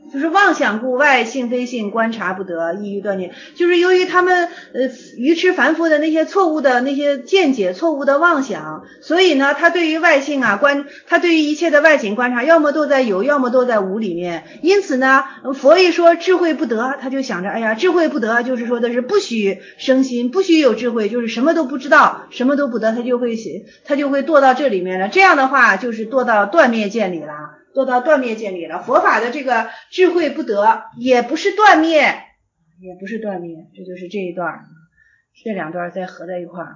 就是妄想故外，性非性，观察不得，易于断念。就是由于他们呃愚痴凡夫的那些错误的那些见解，错误的妄想，所以呢，他对于外性啊观，他对于一切的外境观察，要么都在有，要么都在无里面。因此呢，佛一说智慧不得，他就想着，哎呀，智慧不得，就是说的是不许生心，不许有智慧，就是什么都不知道，什么都不得，他就会他就会堕到这里面了。这样的话，就是堕到断灭见里了。做到断灭见理了，佛法的这个智慧不得，也不是断灭，也不是断灭，这就是这一段，这两段再合在一块儿。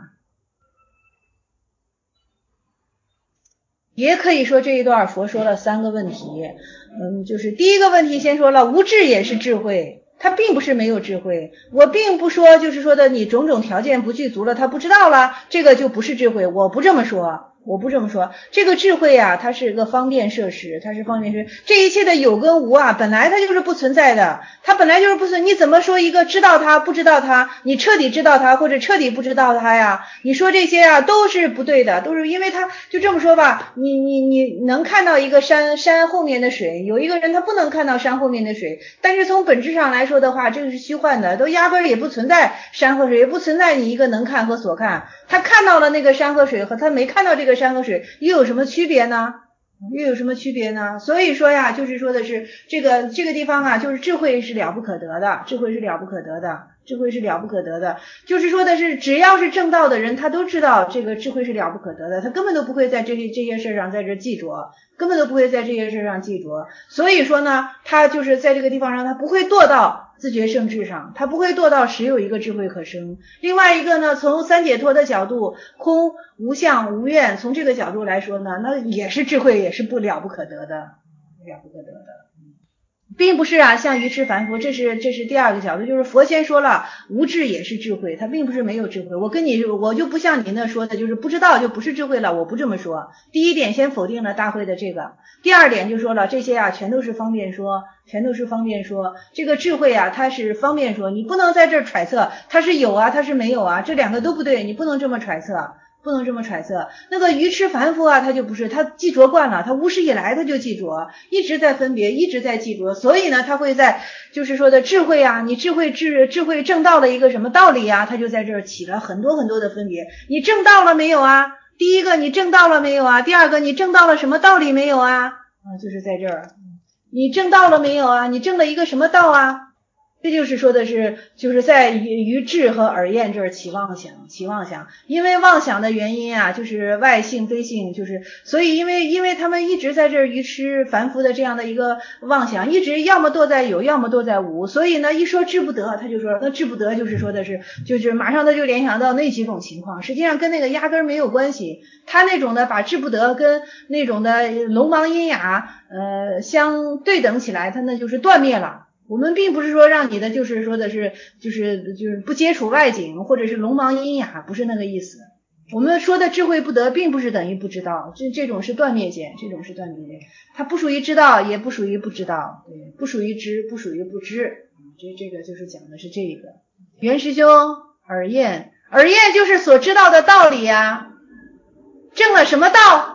也可以说这一段佛说了三个问题，嗯，就是第一个问题先说了，无智也是智慧，他并不是没有智慧，我并不说就是说的你种种条件不具足了，他不知道了，这个就不是智慧，我不这么说。我不这么说，这个智慧啊，它是一个方便设施，它是方便设施。这一切的有跟无啊，本来它就是不存在的，它本来就是不存。你怎么说一个知道它不知道它，你彻底知道它或者彻底不知道它呀？你说这些啊都是不对的，都是因为它就这么说吧，你你你能看到一个山山后面的水，有一个人他不能看到山后面的水，但是从本质上来说的话，这个是虚幻的，都压根儿也不存在山和水，也不存在你一个能看和所看。他看到了那个山和水和他没看到这个山和水又有什么区别呢？又有什么区别呢？所以说呀，就是说的是这个这个地方啊，就是智慧是了不可得的，智慧是了不可得的，智慧是了不可得的。就是说的是，只要是正道的人，他都知道这个智慧是了不可得的，他根本都不会在这些这些事上在这记着，根本都不会在这些事上记着。所以说呢，他就是在这个地方上，他不会堕到自觉圣智上，他不会堕到实有一个智慧可生。另外一个呢，从三解脱的角度，空无相无愿，从这个角度来说呢，那也是智慧，也是不了不可得的，了不可得的。并不是啊，像愚痴凡夫，这是这是第二个角度，就是佛先说了，无智也是智慧，他并不是没有智慧。我跟你我就不像你那说的，就是不知道就不是智慧了，我不这么说。第一点先否定了大会的这个，第二点就说了这些啊，全都是方便说，全都是方便说。这个智慧啊，它是方便说，你不能在这儿揣测它是有啊，它是没有啊，这两个都不对，你不能这么揣测。不能这么揣测，那个愚痴凡夫啊，他就不是，他记着惯了，他无始以来他就记着，一直在分别，一直在记着，所以呢，他会在就是说的智慧啊，你智慧智智慧正道的一个什么道理啊，他就在这儿起了很多很多的分别。你正道了没有啊？第一个你正道了没有啊？第二个你正道了什么道理没有啊？啊，就是在这儿，你正道了没有啊？你正了一个什么道啊？这就是说的是，就是在于于智和耳验这儿起妄想，起妄想，因为妄想的原因啊，就是外性非性，就是所以因为因为他们一直在这儿愚痴凡夫的这样的一个妄想，一直要么堕在有，要么堕在无，所以呢，一说智不得，他就说那智不得就是说的是，就是马上他就联想到那几种情况，实际上跟那个压根儿没有关系，他那种的把智不得跟那种的聋盲阴哑呃相对等起来，他那就是断灭了。我们并不是说让你的就是说的是就是就是不接触外境或者是聋盲阴哑，不是那个意思。我们说的智慧不得并不是等于不知道，这这种是断灭见，这种是断灭见，它不属于知道也不属于不知道，对，不属于知不属于不知，这这个就是讲的是这个。袁师兄耳验，耳验就是所知道的道理啊，证了什么道？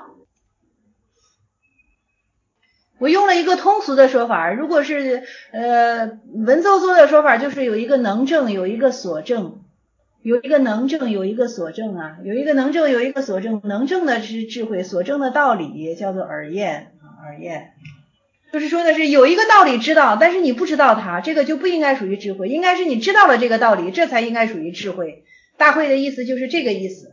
我用了一个通俗的说法，如果是呃文绉绉的说法，就是有一个能证，有一个所证，有一个能证，有一个所证啊，有一个能证，有一个所证，能证的是智慧，所证的道理叫做耳验，耳验，就是说的是有一个道理知道，但是你不知道它，这个就不应该属于智慧，应该是你知道了这个道理，这才应该属于智慧。大会的意思就是这个意思。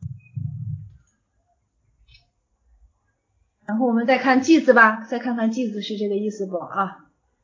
然后我们再看偈子吧，再看看偈子是这个意思不啊？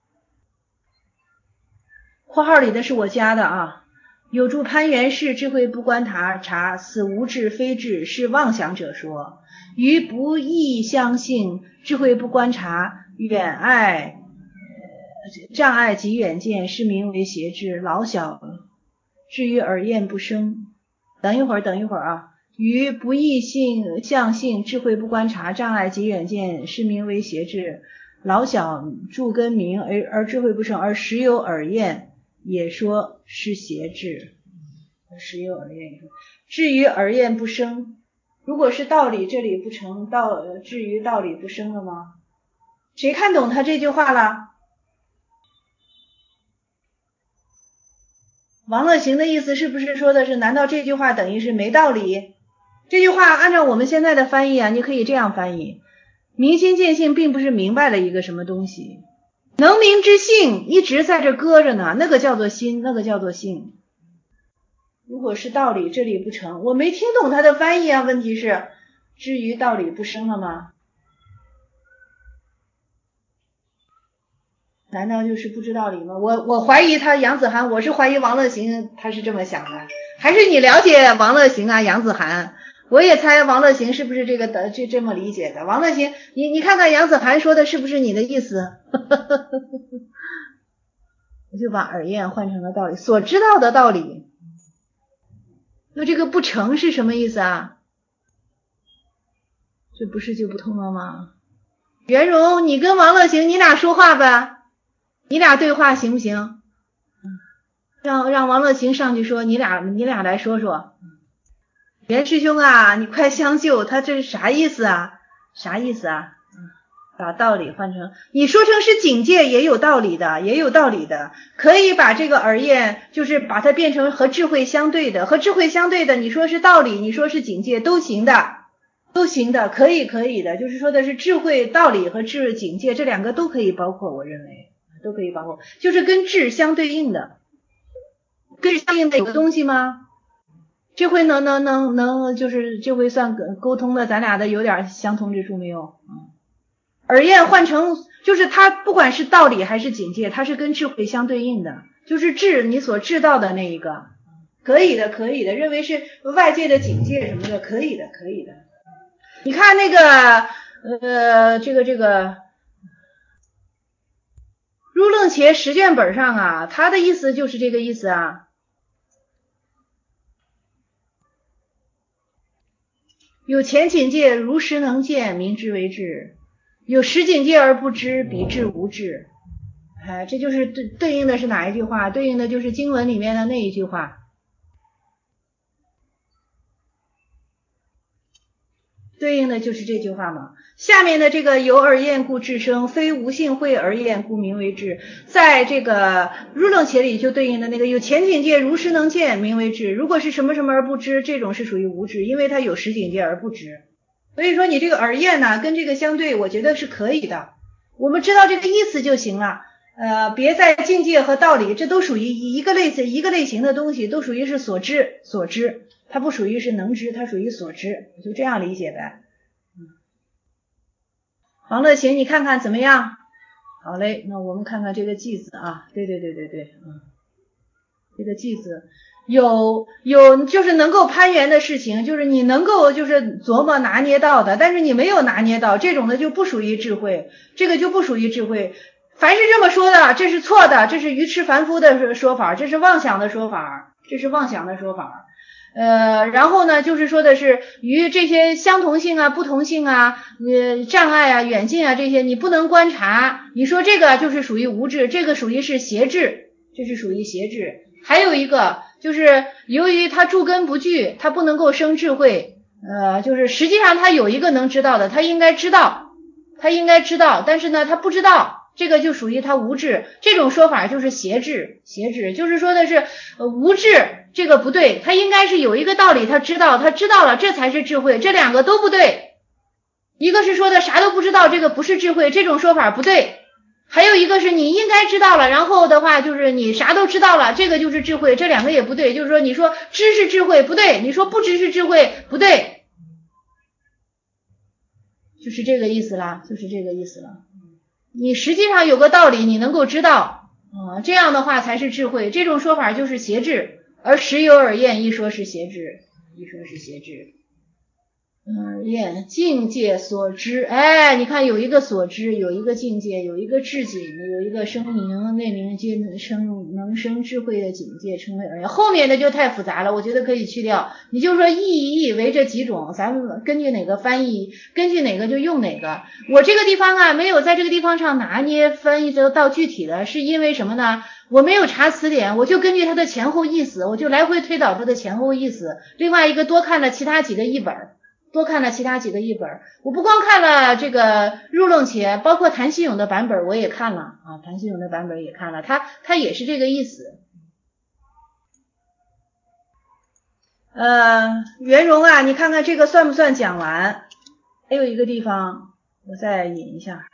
括号里的是我加的啊。有诸攀缘事，智慧不观察，察此无智非智，是妄想者说。于不义相信，智慧不观察，远爱障碍及远见，是名为邪智。老小至于耳验不生。等一会儿，等一会儿啊。于不义性相性，智慧不观察，障碍及远见，是名为邪智。老小助根明，而而智慧不生，而时有耳验，也说是邪智。时有耳验，至于耳验不生，如果是道理这里不成，道至于道理不生了吗？谁看懂他这句话了？ 王乐行的意思是不是说的是，难道这句话等于是没道理？这句话按照我们现在的翻译啊，你可以这样翻译：明心见性并不是明白了一个什么东西，能明之性一直在这搁着呢，那个叫做心，那个叫做性。如果是道理，这里不成，我没听懂他的翻译啊，问题是至于道理不生了吗？难道就是不知道理吗？我我怀疑他杨子涵，我是怀疑王乐行他是这么想的，还是你了解王乐行啊杨子涵？我也猜王乐行是不是这个的这这么理解的？王乐行，你你看看杨子涵说的是不是你的意思？我就把耳验换成了道理，所知道的道理。那这个不成是什么意思啊？这不是就不通了吗？袁荣，你跟王乐行你俩说话呗，你俩对话行不行？让让王乐行上去说，你俩你俩来说说。袁师兄啊，你快相救，他这是啥意思啊？啥意思啊？把道理换成，你说成是警戒也有道理的，也有道理的，可以把这个耳验就是把它变成和智慧相对的，和智慧相对的，你说是道理，你说是警戒都行的，都行的，可以可以的，就是说的是智慧道理和智警戒这两个都可以包括，我认为都可以包括，就是跟智相对应的，跟智相应的有个东西吗？这回能能能能就是这回算沟通的，咱俩的有点相同之处没有？嗯，耳验换成就是它不管是道理还是警戒，它是跟智慧相对应的，就是智你所知道的那一个，可以的可以的，认为是外界的警戒什么的，可以的可以的。你看那个呃这个这个入楞伽十卷本上啊，他的意思就是这个意思啊。有前警戒，如实能见，明之为智；有实警戒而不知，彼智无智。哎，这就是对对应的是哪一句话？对应的就是经文里面的那一句话。对应的就是这句话嘛。下面的这个有耳验故智生，非无性慧耳验故名为智，在这个入楞伽里就对应的那个有前警戒如实能见名为智，如果是什么什么而不知，这种是属于无智，因为它有实警戒而不知。所以说你这个耳验呢跟这个相对，我觉得是可以的，我们知道这个意思就行了。呃，别在境界和道理，这都属于一个类似一个类型的东西，都属于是所知所知，它不属于是能知，它属于所知，就这样理解呗。嗯，王乐行，你看看怎么样？好嘞，那我们看看这个句子啊，对对对对对，嗯，这个句子有有就是能够攀缘的事情，就是你能够就是琢磨拿捏到的，但是你没有拿捏到，这种的就不属于智慧，这个就不属于智慧。凡是这么说的，这是错的，这是愚痴凡夫的说法，这是妄想的说法，这是妄想的说法。呃，然后呢，就是说的是与这些相同性啊、不同性啊、呃障碍啊、远近啊这些，你不能观察。你说这个就是属于无智，这个属于是邪智，这是属于邪智。还有一个就是由于它诸根不具，它不能够生智慧。呃，就是实际上它有一个能知道的，它应该知道，它应该知道，但是呢，它不知道。这个就属于他无智，这种说法就是邪智，邪智就是说的是呃无智，这个不对，他应该是有一个道理，他知道，他知道了，这才是智慧，这两个都不对。一个是说的啥都不知道，这个不是智慧，这种说法不对。还有一个是你应该知道了，然后的话就是你啥都知道了，这个就是智慧，这两个也不对。就是说你说知是智慧不对，你说不知是智慧不对，就是这个意思啦，就是这个意思了。你实际上有个道理你能够知道啊、呃，这样的话才是智慧，这种说法就是邪智，而时有耳验一说是邪智，一说是邪智。耳验境界所知，哎，你看有一个所知，有一个境界，有一个智境，有一个生明内明皆能生能生智慧的境界称为耳验。后面的就太复杂了，我觉得可以去掉，你就说意义为这几种，咱们根据哪个翻译，根据哪个就用哪个。我这个地方啊没有在这个地方上拿捏翻译到具体的，是因为什么呢？我没有查词典，我就根据它的前后意思，我就来回推导它的前后意思。另外一个多看了其他几个译本，多看了其他几个译本，我不光看了这个入楞伽，包括谭希勇的版本我也看了啊，谭希勇的版本也看了，他他也是这个意思。 呃，圆融啊，你看看这个算不算讲完？还有一个地方我再引一下，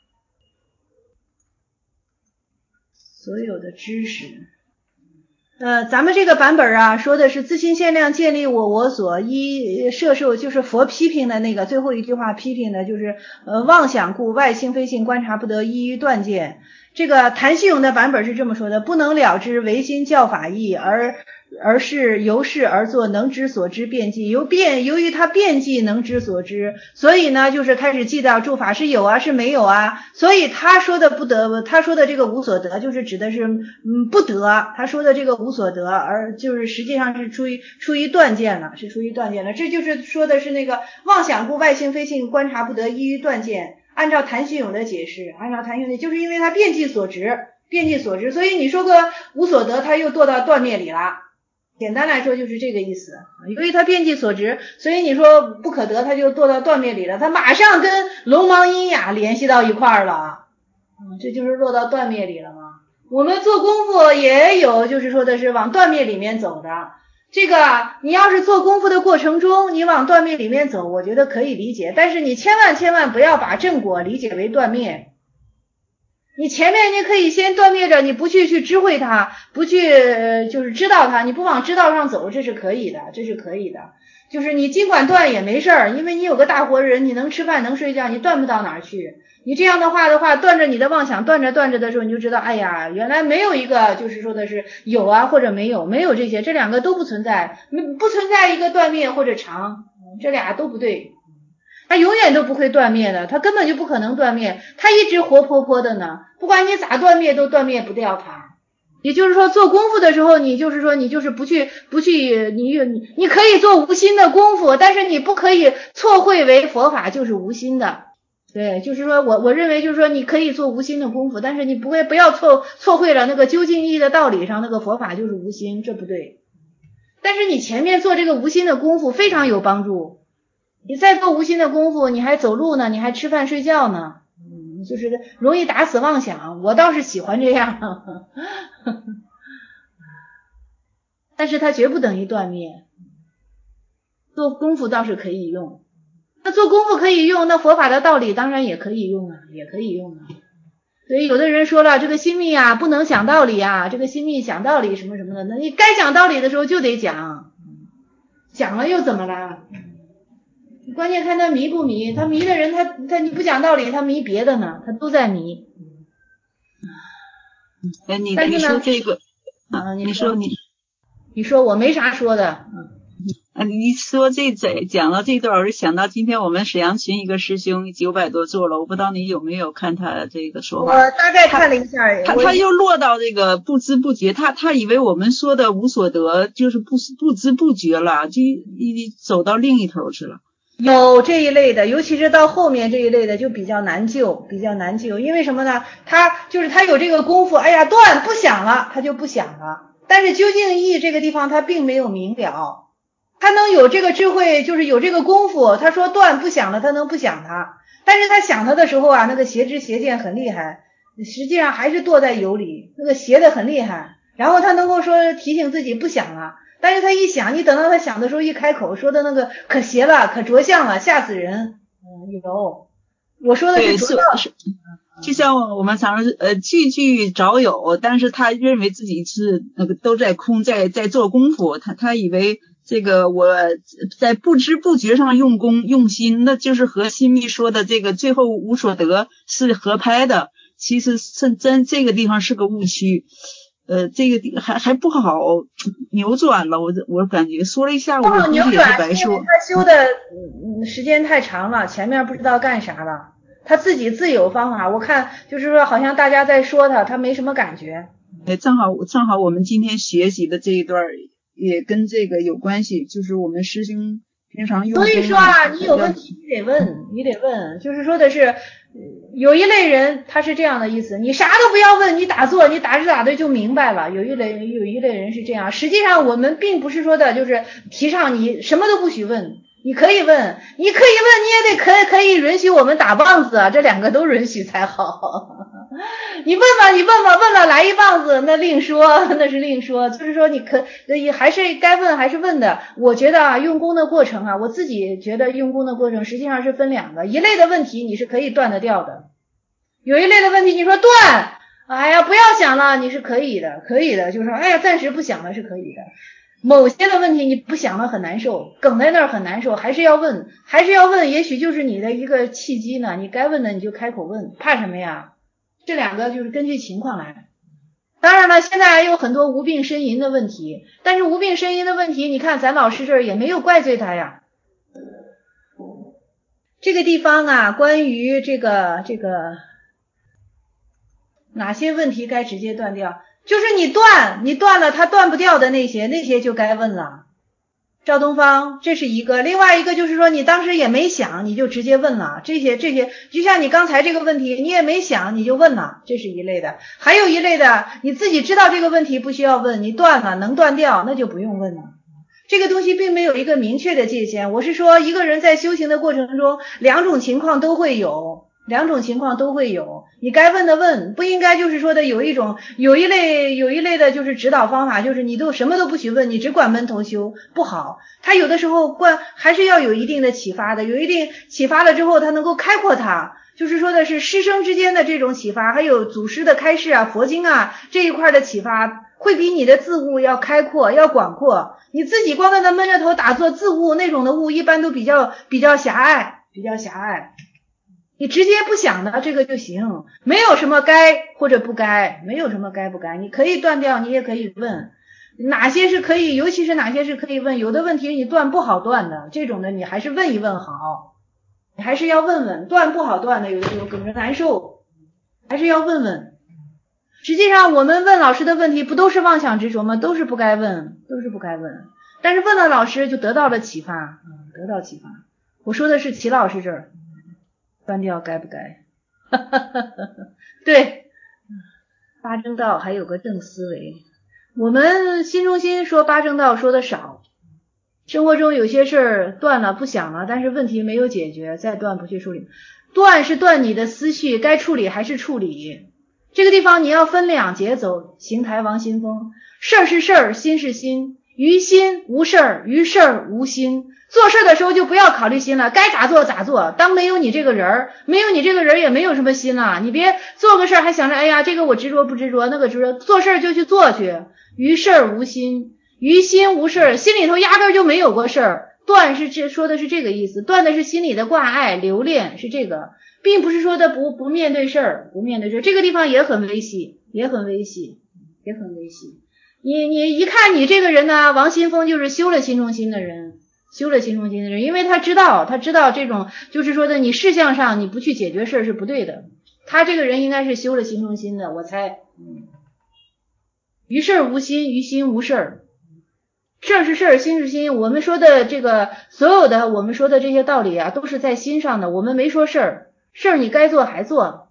所有的知识。呃，咱们这个版本啊，说的是自心限量建立我我所依摄受，就是佛批评的那个最后一句话批评的就是呃妄想故外性非性观察不得，一一断见。这个谭锡勇的版本是这么说的：不能了知唯心教法义，而而是由是而作，能知所知辩记。由辩由于他辩记能知所知，所以呢就是开始记到诸法是有啊是没有啊，所以他说的不得，他说的这个无所得就是指的是嗯不得，他说的这个无所得，而就是实际上是出于出于断见了，是出于断见了。这就是说的是那个妄想故外性非性观察不得，依于断见。按照谭锡勇的解释，按照谭锡勇的，就是因为他辩记所执，辩记所执，所以你说个无所得，他又堕到断灭里了。简单来说就是这个意思，由于他辩记所执，所以你说不可得，他就堕到断灭里了，他马上跟龙芒阴雅联系到一块儿了，嗯，这就是落到断灭里了吗？我们做功夫也有，就是说的是往断灭里面走的。这个你要是做功夫的过程中，你往断灭里面走，我觉得可以理解，但是你千万千万不要把正果理解为断灭。你前面你可以先断灭着，你不去去知会它，不去、呃、就是知道它，你不往知道上走，这是可以的，这是可以的。就是你尽管断也没事儿，因为你有个大活人，你能吃饭能睡觉，你断不到哪儿去。你这样的话的话，断着你的妄想，断着断着的时候，你就知道，哎呀，原来没有一个就是说的是有啊或者没有，没有这些，这两个都不存在，不存在一个断灭或者常，这俩都不对。它永远都不会断灭的，它根本就不可能断灭，它一直活泼泼的呢，不管你咋断灭都断灭不掉它。也就是说做功夫的时候，你就是说你就是不去不去你你你可以做无心的功夫，但是你不可以错会为佛法就是无心的。对，就是说我我认为就是说你可以做无心的功夫，但是你不会不要错错会了那个究竟义的道理上，那个佛法就是无心，这不对。但是你前面做这个无心的功夫非常有帮助，你再做无心的功夫，你还走路呢，你还吃饭睡觉呢，嗯，就是容易打死妄想。我倒是喜欢这样，但是它绝不等于断灭。做功夫倒是可以用，那做功夫可以用，那佛法的道理当然也可以用啊，也可以用啊。所以有的人说了，这个心密啊不能讲道理啊，这个心密讲道理什么什么的，那你该讲道理的时候就得讲，讲了又怎么了？关键看他迷不迷，他迷的人他他你不讲道理，他迷别的呢，他都在迷。 哎，你你说这个啊， 你说你你说我没啥说的。 啊，你说这这讲到这段，我就想到今天我们沈阳群一个师兄九百多座了，我不知道你有没有看他这个说法。 我大概看了一下， 他他又落到这个不知不觉，他他以为我们说的无所得就是不不知不觉了，就一走到另一头去了。 有这一类的，尤其是到后面这一类的就比较难救，比较难救。因为什么呢？他就是他有这个功夫，哎呀断不想了，他就不想了。但是究竟义这个地方他并没有明了。他能有这个智慧，就是有这个功夫，他说断不想了，他能不想他，但是他想他的时候啊，那个邪知邪见很厉害，实际上还是堕在有里，那个邪的很厉害，然后他能够说提醒自己不想了，但是他一想，你等到他想的时候一开口说的那个可邪了，可着相了，吓死人。嗯，有，我说的是着道。 就像我们常说呃句句找有，但是他认为自己是那个都在空，在在做功夫，他他以为这个我在不知不觉上用功用心，那就是和心密说的这个最后无所得是合拍的，其实是真这个地方是个误区，呃这个地还还不好扭转了，我我感觉说了一下午我估计也是白说。 他修的时间太长了，前面不知道干啥了。他自己自有方法，我看就是说好像大家在说他，他没什么感觉。 哎，正好正好我们今天学习的这一段也跟这个有关系，就是我们师兄平常用功。 所以说啊，你有问题你得问，你得问，就是说的是有一类人他是这样的意思，你啥都不要问，你打坐你打着打着就明白了。有一类有一类人是这样，实际上我们并不是说的就是提倡你什么都不许问。你可以问，你可以问，你也得可以可以允许我们打棒子啊，这两个都允许才好。 你问吧，你问吧，问了来一棒子，那另说，那是另说。就是说，你可还是该问还是问的。我觉得啊，用功的过程啊，我自己觉得用功的过程实际上是分两个，一类的问题你是可以断得掉的，有一类的问题你说断，哎呀不要想了，你是可以的，可以的，就是说，哎呀暂时不想了是可以的。某些的问题你不想了很难受，梗在那儿很难受，还是要问，还是要问，也许就是你的一个契机呢。你该问的你就开口问，怕什么呀？这两个就是根据情况来。当然了，现在还有很多无病呻吟的问题，但是无病呻吟的问题，你看咱老师这儿也没有怪罪他呀。这个地方啊，关于这个这个哪些问题该直接断掉，就是你断，你断了他断不掉的那些，那些就该问了。赵东方，这是一个，另外一个就是说你当时也没想，你就直接问了，这些这些就像你刚才这个问题，你也没想你就问了，这是一类的。还有一类的，你自己知道这个问题不需要问，你断了能断掉，那就不用问了。这个东西并没有一个明确的界限，我是说一个人在修行的过程中，两种情况都会有。两种情况都会有，你该问的问，不应该就是说的有一种有一类有一类的就是指导方法，就是你都什么都不许问，你只管闷头修，不好。他有的时候关还是要有一定的启发的，有一定启发了之后，他能够开阔它，就是说的是师生之间的这种启发，还有祖师的开示啊、佛经啊这一块的启发，会比你的自悟要开阔、要广阔。你自己光在那闷着头打坐自悟那种的悟，一般都比较比较狭隘，比较狭隘。你直接不想的这个就行，没有什么该或者不该，没有什么该不该，你可以断掉，你也可以问，哪些是可以，尤其是哪些是可以问，有的问题你断不好断的，这种的你还是问一问好，你还是要问问，断不好断的，有的时候梗着难受，还是要问问。实际上我们问老师的问题不都是妄想执着吗？都是不该问，都是不该问，但是问了老师就得到了启发，嗯，得到启发。我说的是齐老师这儿。断掉该不该？对，八正道还有个正思维。我们新中心说八正道说的少，生活中有些事儿断了不想了，但是问题没有解决，再断不去处理。断是断你的思绪，该处理还是处理。这个地方你要分两节走，邢台王新峰，事儿是事儿，心是心，于心无事儿，于事儿无心。做事的时候就不要考虑心了，该咋做咋做，当没有你这个人儿，没有你这个人也没有什么心了。你别做个事儿还想着哎呀这个我执着不执着，那个执着，做事就去做去。于事儿无心，于心无事儿，心里头压根就没有过事儿。断是这说的是这个意思，断的是心里的挂碍留恋，是这个，并不是说的不不面对事儿，不面对事儿。这个地方也很微细，也很微细，也很微细。你你一看你这个人呢，王新峰就是修了心中心的人。修了心中心的人，因为他知道他知道这种就是说的你事项上你不去解决事儿是不对的，他这个人应该是修了心中心的，我猜。嗯，于事无心，于心无事儿，事儿是事儿，心是心。我们说的这个所有的我们说的这些道理啊，都是在心上的，我们没说事儿，事儿你该做还做。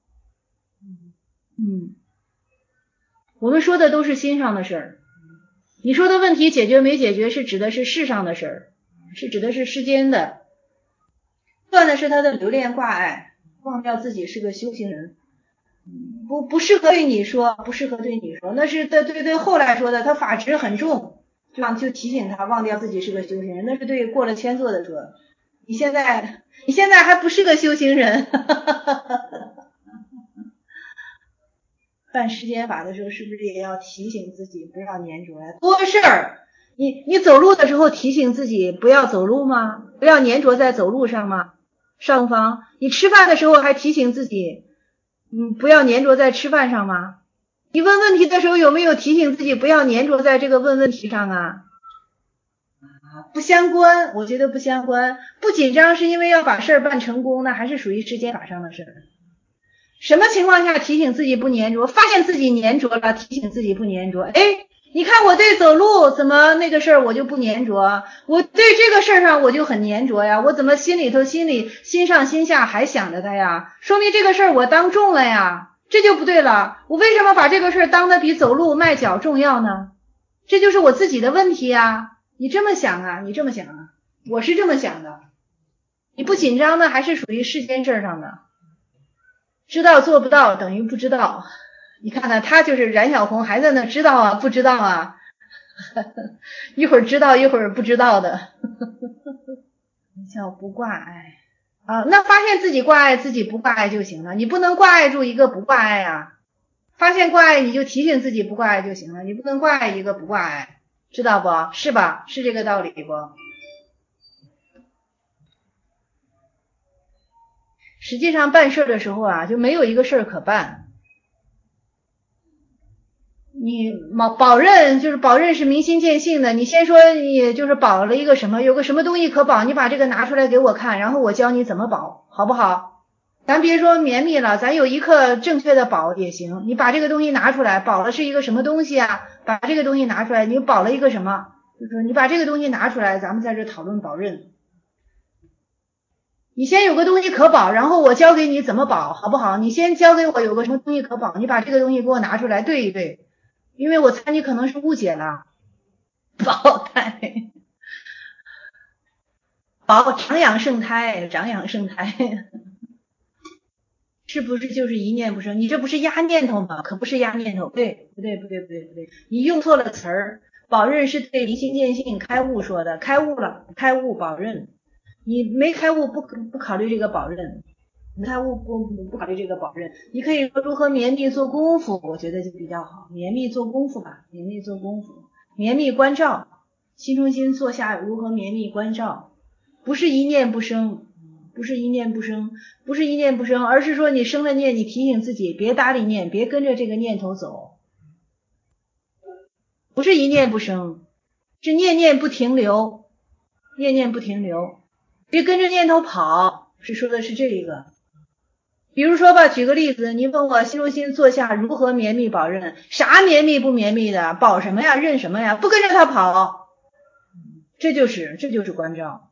嗯，我们说的都是心上的事儿。你说的问题解决没解决是指的是世上的事儿，是指的是世间的，断的是他的留恋挂碍，忘掉自己是个修行人，不不适合对你说，不适合对你说，那是对对对后来说的，他法执很重，就就提醒他忘掉自己是个修行人，那是对过了千座的说，你现在你现在还不是个修行人。办世间法的时候是不是也要提醒自己不要粘着呀？多事儿，你你走路的时候提醒自己不要走路吗？不要粘着在走路上吗？上方，你吃饭的时候还提醒自己，嗯，不要粘着在吃饭上吗？你问问题的时候有没有提醒自己不要粘着在这个问问题上啊？不相关，我觉得不相关。不紧张是因为要把事儿办成功，那还是属于世间法上的事儿。什么情况下提醒自己不粘着？发现自己粘着了，提醒自己不粘着。哎，你看我对走路怎么那个事儿我就不粘着，我对这个事儿上我就很粘着呀，我怎么心里头心里心上心下还想着它呀？说明这个事儿我当重了呀，这就不对了。我为什么把这个事儿当得比走路迈脚重要呢？这就是我自己的问题呀。你这么想啊，你这么想啊，我是这么想的。你不紧张的还是属于世间事儿上的。 知道做不到等于不知道。你看看他就是冉小红还在那知道啊不知道啊，一会儿知道一会儿不知道的。叫不挂碍啊，那发现自己挂碍自己不挂碍就行了，你不能挂碍住一个不挂碍啊。发现挂碍你就提醒自己不挂碍就行了，你不能挂碍一个不挂碍，知道不？是吧？是这个道理不？实际上办事的时候啊，就没有一个事儿可办。你保保任就是保任是明心见性的，你先说你就是保了一个什么，有个什么东西可保，你把这个拿出来给我看，然后我教你怎么保，好不好？咱别说绵密了，咱有一刻正确的保也行。你把这个东西拿出来，保了是一个什么东西啊？把这个东西拿出来，你保了一个什么？就是说你把这个东西拿出来，咱们在这讨论保任。你先有个东西可保，然后我教给你怎么保，好不好？你先教给我有个什么东西可保，你把这个东西给我拿出来对一对，因为我猜你可能是误解了。保胎，保长养圣胎，长养圣胎，是不是就是一念不生？你这不是压念头吗？可不是压念头，对，不对，不对，不对，不对，你用错了词儿。保任是对离心见性开悟说的，开悟了，开悟保任。你没开悟不不考虑这个保任，你开悟不不考虑这个保任，你可以说如何绵密做功夫，我觉得就比较好，绵密做功夫吧，绵密做功夫，绵密关照，心中心坐下如何绵密关照，不是一念不生，不是一念不生，不是一念不生，而是说你生了念，你提醒自己别搭理念，别跟着这个念头走，不是一念不生，是念念不停留，念念不停留。别跟着念头跑，是说的是这一个。比如说吧，举个例子，你问我心中心坐下如何绵密保任，啥绵密不绵密的，保什么呀，任什么呀，不跟着他跑，这就是这就是关照。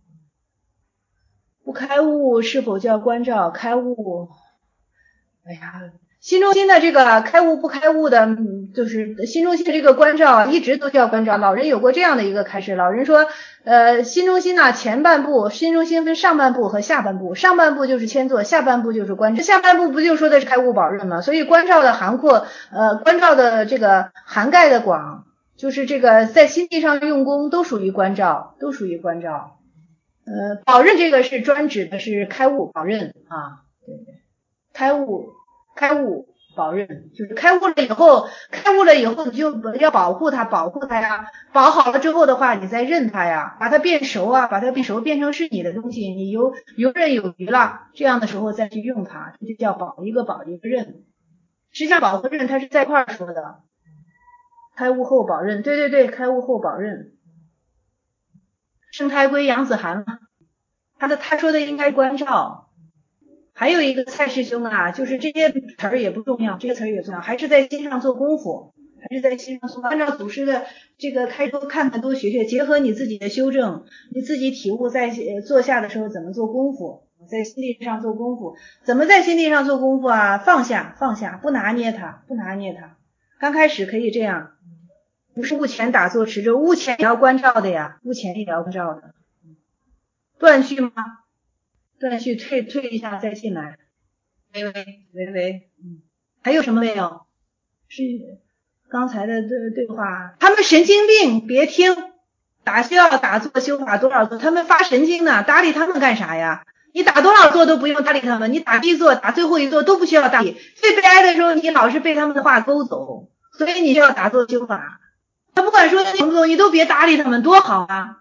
不开悟是否叫关照？开悟，哎呀，心中心的这个开悟不开悟的，就是心中心的这个关照一直都叫关照。老人有过这样的一个开示，老人说呃，心中心呢、啊、前半部，心中心分上半部和下半部，上半部就是谦坐，下半部就是关照。下半部不就说的是开悟保任吗？所以关照的涵括呃，关照的这个涵盖的广，就是这个在心地上用功都属于关照，都属于关照。呃，保任这个是专指的是开悟保任啊，对对，开悟开悟保任就是开悟了以后，开悟了以后你就要保护它，保护它呀，保好了之后的话，你再认它呀，把它变熟啊，把它变熟，变成是你的东西，你游游刃有余了，这样的时候再去用它，这就叫保，一个保一个任。实际上保和任它是在一块儿说的，开悟后保任，对对对，开悟后保任。生胎归杨子涵，他的他说的应该关照。还有一个蔡师兄啊，就是这些词儿也不重要，这些词儿也不重要，还是在心上做功夫，还是在心上做，按照祖师的这个开多看看多学学，结合你自己的修正，你自己体悟，在坐下的时候怎么做功夫，在心地上做功夫，怎么在心地上做功夫啊？放下，放下，不拿捏它，不拿捏它。刚开始可以这样，不是悟前打坐持咒，悟前也要关照的呀，悟前也要关照的。断续吗？断续退退一下再进来。喂喂喂喂，嗯，还有什么没有？是刚才的对对话，他们神经病，别听，打需要打坐修法多少座，他们发神经呢，搭理他们干啥呀？你打多少座都不用搭理他们，你打第一座打最后一座都不需要搭理。最悲哀的时候，你老是被他们的话勾走，所以你就要打坐修法。他不管说你懂不懂，你都别搭理他们，多好啊！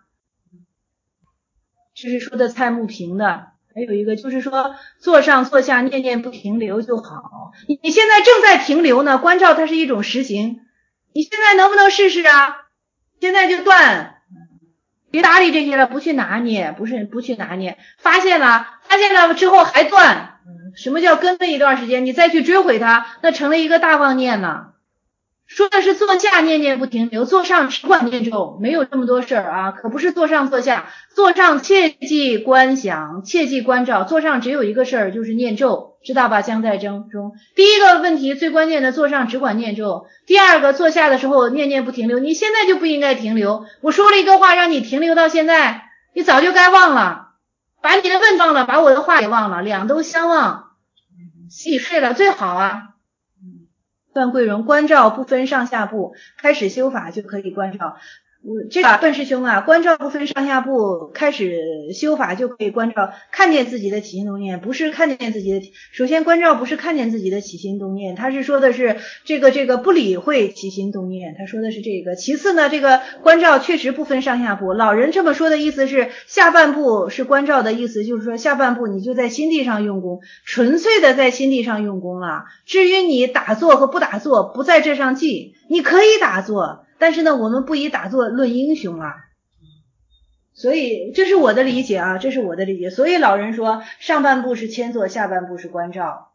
这是说的蔡木平的。还有一个就是说，坐上坐下念念不停留就好。你你现在正在停留呢，关照它是一种实行。你现在能不能试试啊？现在就断，别搭理这些了，不去拿捏，不是不去拿捏。发现了，发现了之后还断，什么叫跟了一段时间，你再去追回它，那成了一个大妄念了。说的是坐下念念不停留，坐上只管念咒，没有这么多事儿啊，可不是坐上坐下，坐上切记观想，切记关照，坐上只有一个事儿，就是念咒，知道吧？将在中中，第一个问题最关键的，坐上只管念咒；第二个，坐下的时候念念不停留，你现在就不应该停留。我说了一个话让你停留到现在，你早就该忘了，把你的问忘了，把我的话也忘了，两都相忘。 洗睡了最好啊。段贵荣，关照不分上下部，开始修法就可以关照。我这个段师兄啊，关照不分上下部，开始修法就可以关照，看见自己的起心动念，不是看见自己的。首先关照不是看见自己的起心动念，他是说的是这个这个不理会起心动念，他说的是这个。其次呢，这个关照确实不分上下部，老人这么说的意思是下半部是关照的意思，就是说下半部你就在心地上用功，纯粹的在心地上用功了。至于你打坐和不打坐，不在这上记，你可以打坐。但是呢，我们不以打坐论英雄啊，所以这是我的理解啊，这是我的理解。所以老人说上半部是谦坐，下半部是关照。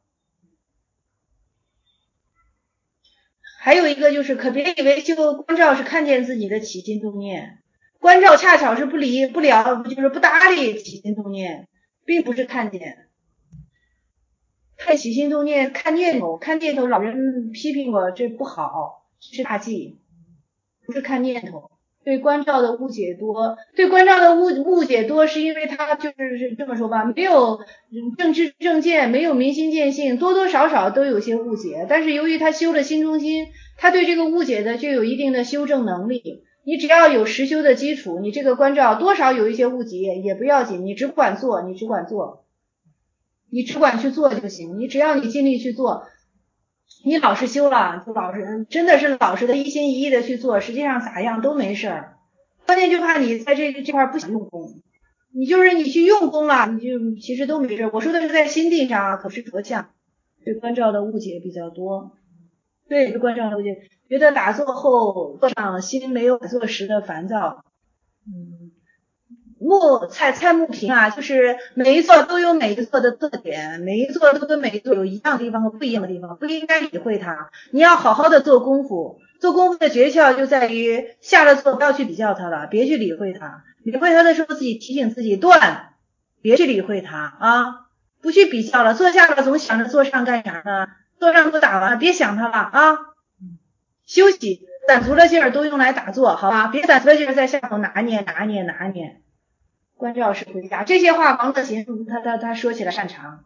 还有一个就是可别以为修关照是看见自己的起心动念，关照恰巧是不理不了，就是不搭理起心动念，并不是看见。看起心动念，看念头，看念头，老人批评我这不好，是大忌。不是看念头，对关照的误解多，对关照的误误解多，是因为他就是这么说吧，没有正知正见，没有明心见性，多多少少都有些误解。但是由于他修了心中心，他对这个误解的就有一定的修正能力。你只要有实修的基础，你这个关照多少有一些误解也不要紧，你只管做，你只管做，你只管去做就行。你只要你尽力去做。你老实修了，就老实，真的是老实的一心一意的去做，实际上咋样都没事儿。关键就怕你在这这块不想用功，你就是你去用功了，你就其实都没事。我说的是在心地上啊，可是着相，对关照的误解比较多。对关照的误解，觉得打坐后坐上心没有打坐时的烦躁。嗯。木蔡蔡木平啊，就是每一座都有每一座的特点，每一座都跟每一座有一样的地方和不一样的地方，不应该理会它。你要好好的做功夫，做功夫的诀窍就在于下了座不要去比较它了，别去理会它。理会它的时候自己提醒自己断，别去理会它啊，不去比较了。坐下了总想着坐上干啥呢？坐上都打完了，别想它了啊，休息，攒足了劲儿都用来打坐，好吧？别攒足了劲儿在下头拿捏拿捏拿捏。关照是回家，这些话王乐行他他他说起来擅长。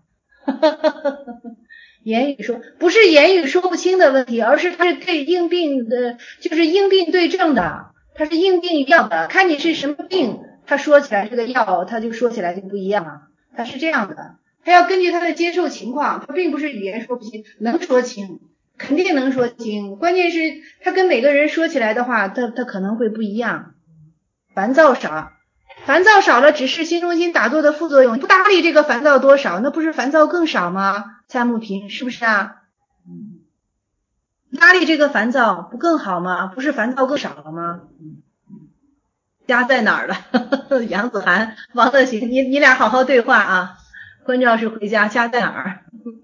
言语说不是言语说不清的问题，而是他是对应病的，就是应病对症的，他是应病药的，看你是什么病，他说起来这个药他就说起来就不一样了，他是这样的，他要根据他的接受情况，他并不是语言说不清，能说清，肯定能说清，关键是他跟每个人说起来的话，他他可能会不一样。烦躁少。烦躁少了只是心中心打坐的副作用，不搭理这个烦躁多少，那不是烦躁更少吗？蔡木平是不是啊？嗯，搭理这个烦躁不更好吗？不是烦躁更少了吗？嗯，家在哪儿了？杨子涵、王乐行，你你俩好好对话啊。关照是回家，家在哪儿？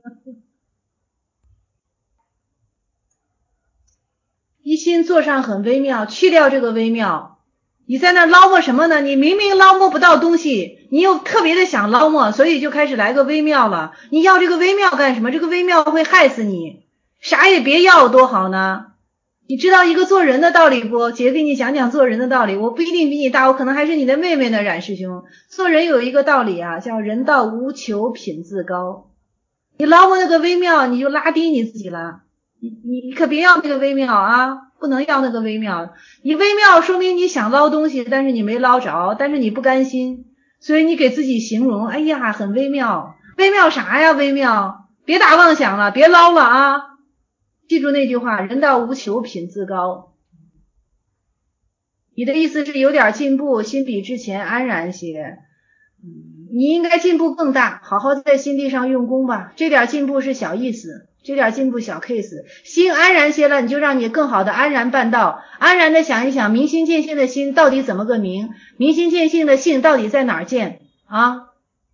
一心坐上很微妙，去掉这个微妙。你在那捞摸什么呢？你明明捞摸不到东西，你又特别的想捞摸，所以就开始来个微妙了。你要这个微妙干什么？这个微妙会害死你，啥也别要多好呢。你知道一个做人的道理不？姐给你讲讲做人的道理。我不一定比你大，我可能还是你的妹妹呢，冉师兄。做人有一个道理啊，叫人道无求，品自高。你捞摸那个微妙，你就拉低你自己了。你你你可别要那个微妙啊，不能要那个微妙。你微妙说明你想捞东西，但是你没捞着，但是你不甘心，所以你给自己形容，哎呀，很微妙。微妙啥呀？微妙，别打妄想了，别捞了啊！记住那句话，人道无求，品自高。你的意思是有点进步，心比之前安然些。嗯，你应该进步更大，好好在心地上用功吧。这点进步是小意思。这点进步小 case， 心安然些了，你就让你更好的安然办道，安然的想一想明心见性的心到底怎么个明，明心见性的性到底在哪儿见啊？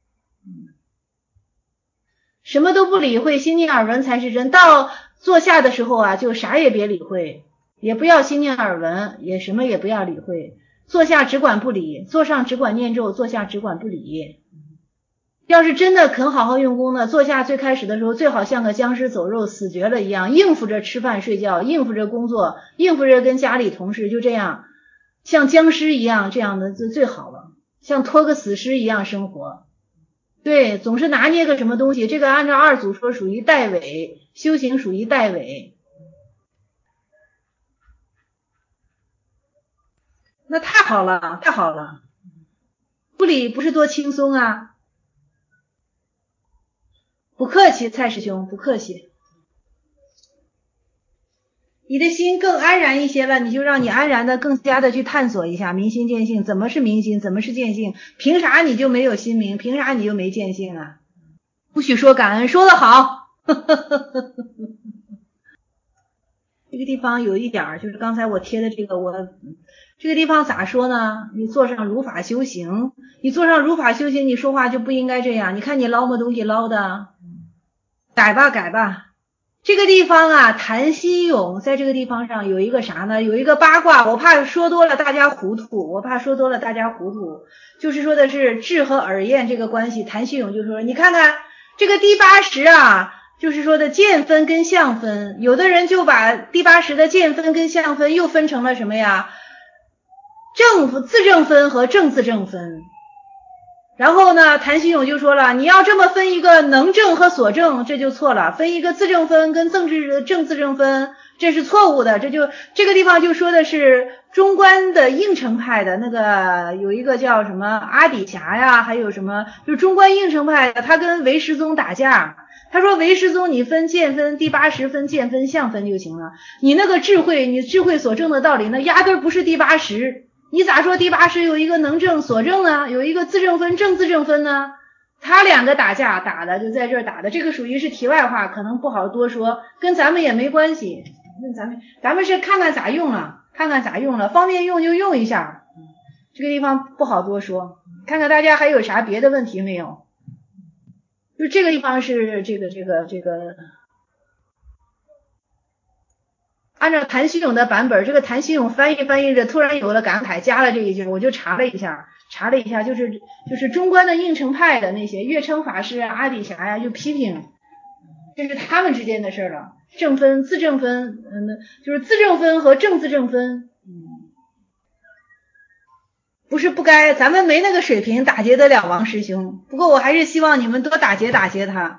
什么都不理会，心念耳闻才是真。到坐下的时候啊，就啥也别理会，也不要心念耳闻，也什么也不要理会，坐下只管不理，坐上只管念咒，坐下只管不理。要是真的肯好好用功呢，坐下最开始的时候最好像个僵尸走肉死绝了一样，应付着吃饭睡觉，应付着工作，应付着跟家里同事，就这样像僵尸一样，这样的就最好了，像拖个死尸一样生活。 对，总是拿捏个什么东西，这个按照二祖说属于代伪，修行属于代伪。那太好了，太好了，不理不是多轻松啊！不客气，蔡师兄，不客气。你的心更安然一些了，你就让你安然的更加的去探索一下明心见性，怎么是明心，怎么是见性，凭啥你就没有心明，凭啥你就没见性啊？不许说感恩，说得好。这个地方有一点就是刚才我贴的这个，我这个地方咋说呢？你做上如法修行，你做上如法修行，你说话就不应该这样。你看你捞么东西捞的，改吧改吧。这个地方啊，谭新勇在这个地方上有一个啥呢？有一个八卦，我怕说多了大家糊涂，我怕说多了大家糊涂。就是说的是智和耳验这个关系，谭新勇就说，你看看这个第八识啊，就是说的见分跟相分，有的人就把第八识的见分跟相分又分成了什么呀？正自证分和正自证分。然后呢，谭新勇就说了，你要这么分一个能证和所证，这就错了；分一个自证分跟正自正自证分，这是错误的。这就这个地方就说的是中观的应成派的那个有一个叫什么阿底峡呀，还有什么就中观应成派的，他跟唯识宗打架。他说唯识宗你分见分，第八识分见分相分就行了，你那个智慧，你智慧所证的道理，那压根不是第八识。你咋说第八识有一个能证所证呢？有一个自证分正自证分呢？他两个打架打的就在这儿打的，这个属于是题外话，可能不好多说，跟咱们也没关系。那咱们咱们是看看咋用了，看看咋用了，方便用就用一下。这个地方不好多说，看看大家还有啥别的问题没有？就这个地方是这个这个这个。按照谭新勇的版本，这个谭新勇翻译翻译着，突然有了感慨，加了这一句，我就查了一下，查了一下，就是就是中观的应成派的那些月称法师啊、阿底峡呀，就批评，这是他们之间的事了。正分、自证分，嗯，就是自证分和正自证分，嗯，不是不该，咱们没那个水平打劫得了王师兄。不过我还是希望你们多打劫打劫他。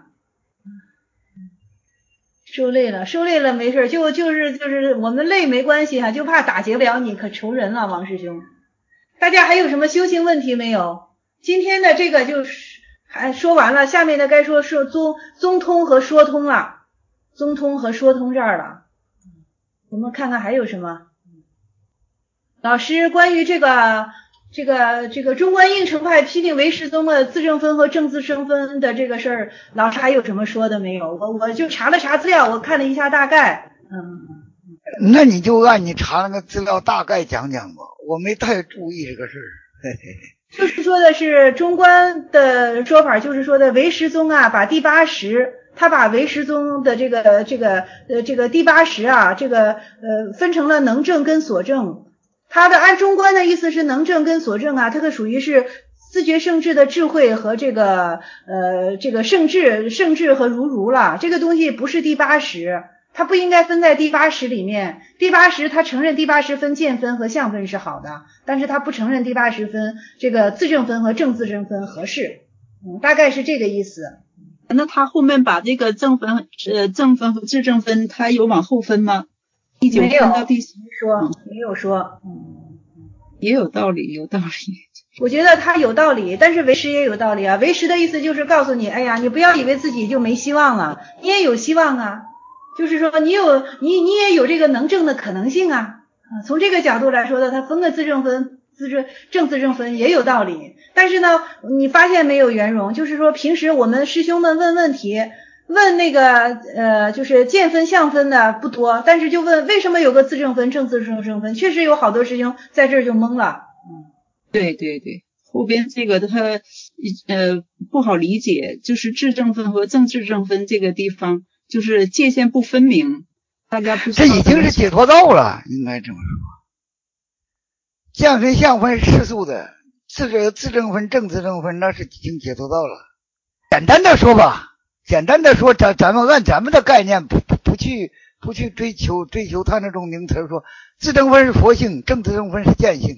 受累了，受累了没事，就就是就是我们累没关系哈、啊，就怕打劫不了你，可愁人了，王师兄。大家还有什么修行问题没有？今天的这个就是还说完了，下面的该说说宗宗通和说通了，宗通和说通这儿了。我们看看还有什么？老师关于这个。这个这个中观应成派批评唯识宗的自证分和正自证分的这个事儿，老师还有什么说的没有？我我就查了查资料，我看了一下大概。 嗯，那你就按你查那个资料大概讲讲吧，我没太注意这个事儿。嘿嘿嘿。 就是说的是中观的说法，就是说的唯识宗啊，把第八识，他把唯识宗的这个这个呃这个第八识啊，这个呃分成了能证跟所证。他的按中观的意思是能证跟所证啊，它可属于是自觉圣智的智慧和这个呃这个圣智圣智和如如了，这个东西不是第八识，它不应该分在第八识里面。第八识他承认第八识分见分和相分是好的，但是他不承认第八识分这个自证分和正自证分合适，嗯，大概是这个意思。 那他后面把这个正分呃正分和自证分，他有往后分吗？第九分到第十说、嗯、没有说， 嗯，也有道理，有道理。 我觉得他有道理，但是唯识也有道理啊。唯识的意思就是告诉你，哎呀，你不要以为自己就没希望了，你也有希望啊。就是说，你有你你也有这个能证的可能性啊。啊，从这个角度来说的，他分个自证分、自证正自证分也有道理。但是呢，你发现没有，圆融，就是说平时我们师兄们问问题。问那个呃，就是见分相分的不多，但是就问为什么有个自证分、正自证分，确实有好多师兄在这儿就懵了。 嗯，对对对，后边这个他呃不好理解，就是自证分和正自证分这个地方就是界限不分明，大家不知道。 这已经是解脱道了，应该这么说。见分相分是世俗的，自自证分、正自证分那是已经解脱道了。简单的说吧。简单的说，咱咱们按咱们的概念，不不不去不去追求追求他那种名词，说自证分是佛性，正自证分是见性。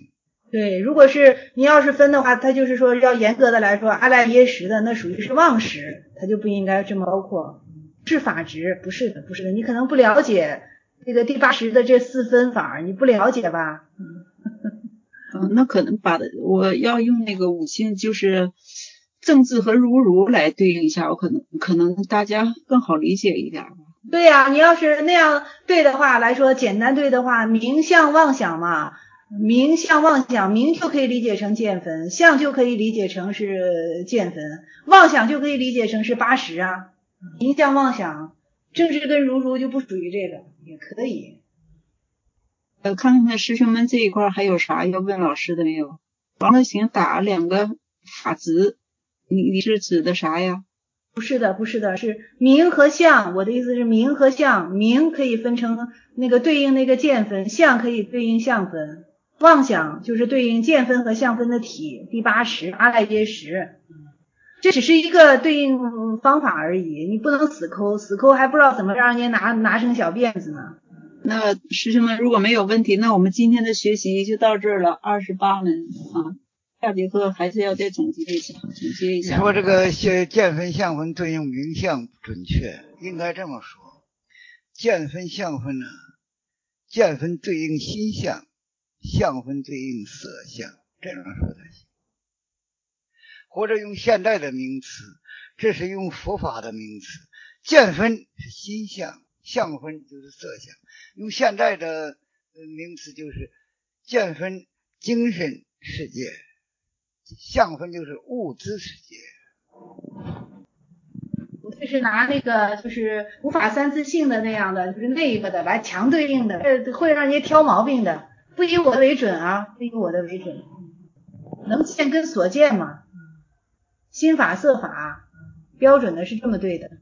对，如果是你要是分的话，它就是说要严格的来说，阿赖耶识的那属于是妄识，它就不应该这么包括。是法执，不是的，不是的，你可能不了解这个第八识的这四分法，你不了解吧？ 嗯，那可能把我要用那个五性，就是正字和如如来对应一下，我可能可能大家更好理解一点吧。 对呀、啊，你要是那样对的话来说，简单对的话，名相妄想嘛，名相妄想，名就可以理解成见分，相就可以理解成是见分，妄想就可以理解成是八识啊。名相妄想，正知跟如如就不属于这个，也可以。 呃，看看师兄们这一块还有啥要问老师的没有？王乐行打两个法字，你你是指的啥呀？ 不是的，不是的，是名和相。我的意思是名和相，名可以分成那个对应那个见分，相可以对应相分。妄想就是对应见分和相分的体，第八识阿赖耶识。这只是一个对应方法而已，你不能死抠，死抠还不知道怎么让人家拿拿成小辫子呢。 那师兄们如果没有问题，那我们今天的学习就到这儿了，二十八门啊。下节课还是要再总结一下，总结一下。 你说这个见分相分对应名相不准确，应该这么说：见分相分呢，见分对应心相，相分对应色相，这样说才行。或者用现代的名词，这是用佛法的名词，见分是心相，相分就是色相。用现代的名词就是见分精神世界，相分就是物质世界。 这是拿那个就是无法三自性的那样的，就是那一个的来强对应的，这会让人家挑毛病的。不以我的为准啊，不以我的为准，能见跟所见嘛。心法色法标准的是这么对的。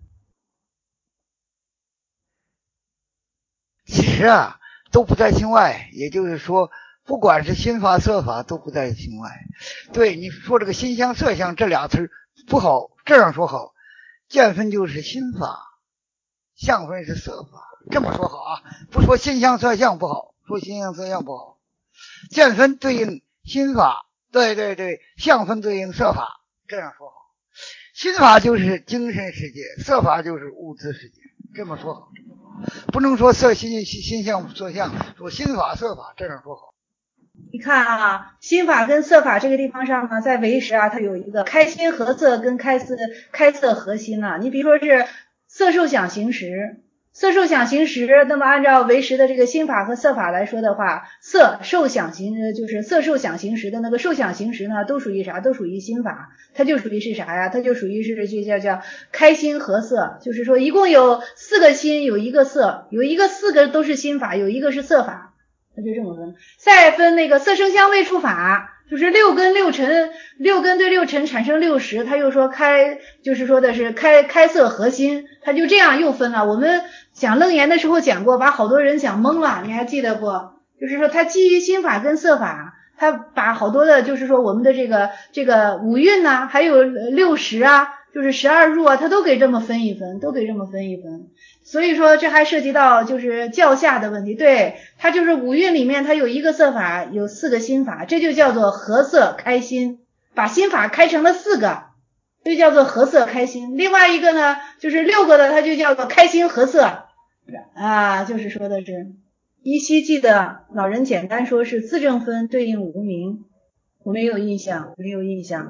其实啊，都不在心外，也就是说，不管是心法色法都不在心外。对，你说这个心相色相这俩词不好，这样说好，见分就是心法，相分是色法，这么说好啊，不说心相色相不好，说心相色相不好。见分对应心法，对对对，相分对应色法，这样说好。心法就是精神世界，色法就是物质世界，这么说好。不能说色心心相色相，说心法色法，这样说好。 你看啊，心法跟色法这个地方上呢，在唯识啊，它有一个开心合色跟开色开色合心啊。你比如说是色受想行识，色受想行识，那么按照唯识的这个心法和色法来说的话，色受想行就是色受想行识的那个受想行识呢，都属于啥？都属于心法，它就属于是啥呀？它就属于是就叫叫开心合色，就是说一共有四个心，有一个色，有一个四个都是心法，有一个是色法。那就这么分，再分那个色声香味触法，就是六根六尘，六根对六尘产生六识，他又说开，就是说的是开开色合心，他就这样又分了。我们讲楞严的时候讲过，把好多人讲懵了，你还记得不？就是说他基于心法跟色法，他把好多的，就是说我们的这个这个五蕴呐、啊，还有六识啊，就是十二入啊，他都给这么分一分，都给这么分一分。所以说这还涉及到就是教下的问题，对，它就是五蕴里面它有一个色法，有四个心法，这就叫做合色开心，把心法开成了四个，这就叫做合色开心。另外一个呢，就是六个的，它就叫做开心合色啊，就是说的是依稀记得老人简单说是自证分对应无明，我没有印象，没有印象。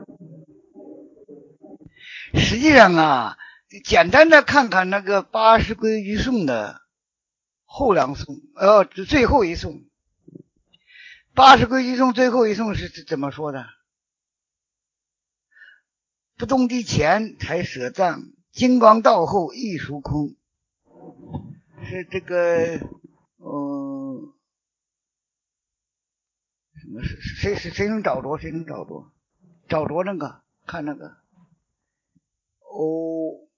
实际上啊，简单的看看那个八十归于颂的后两颂，呃，最后一颂，八十归于颂最后一颂是怎么说的？不动地前才舍藏，金刚道后亦属空。是这个，呃，什么是谁谁谁能找着？谁能找着？找着那个，看那个。哦，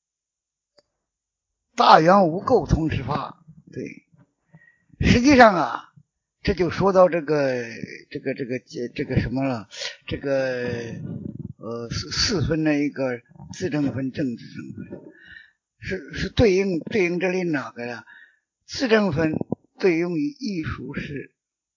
大圆无垢从事法，对，实际上啊，这就说到这个这个这个这个什么了，这个呃四四分的一个自证分、正自证分，是是对应对应这里哪个呀？自证分对应于艺术是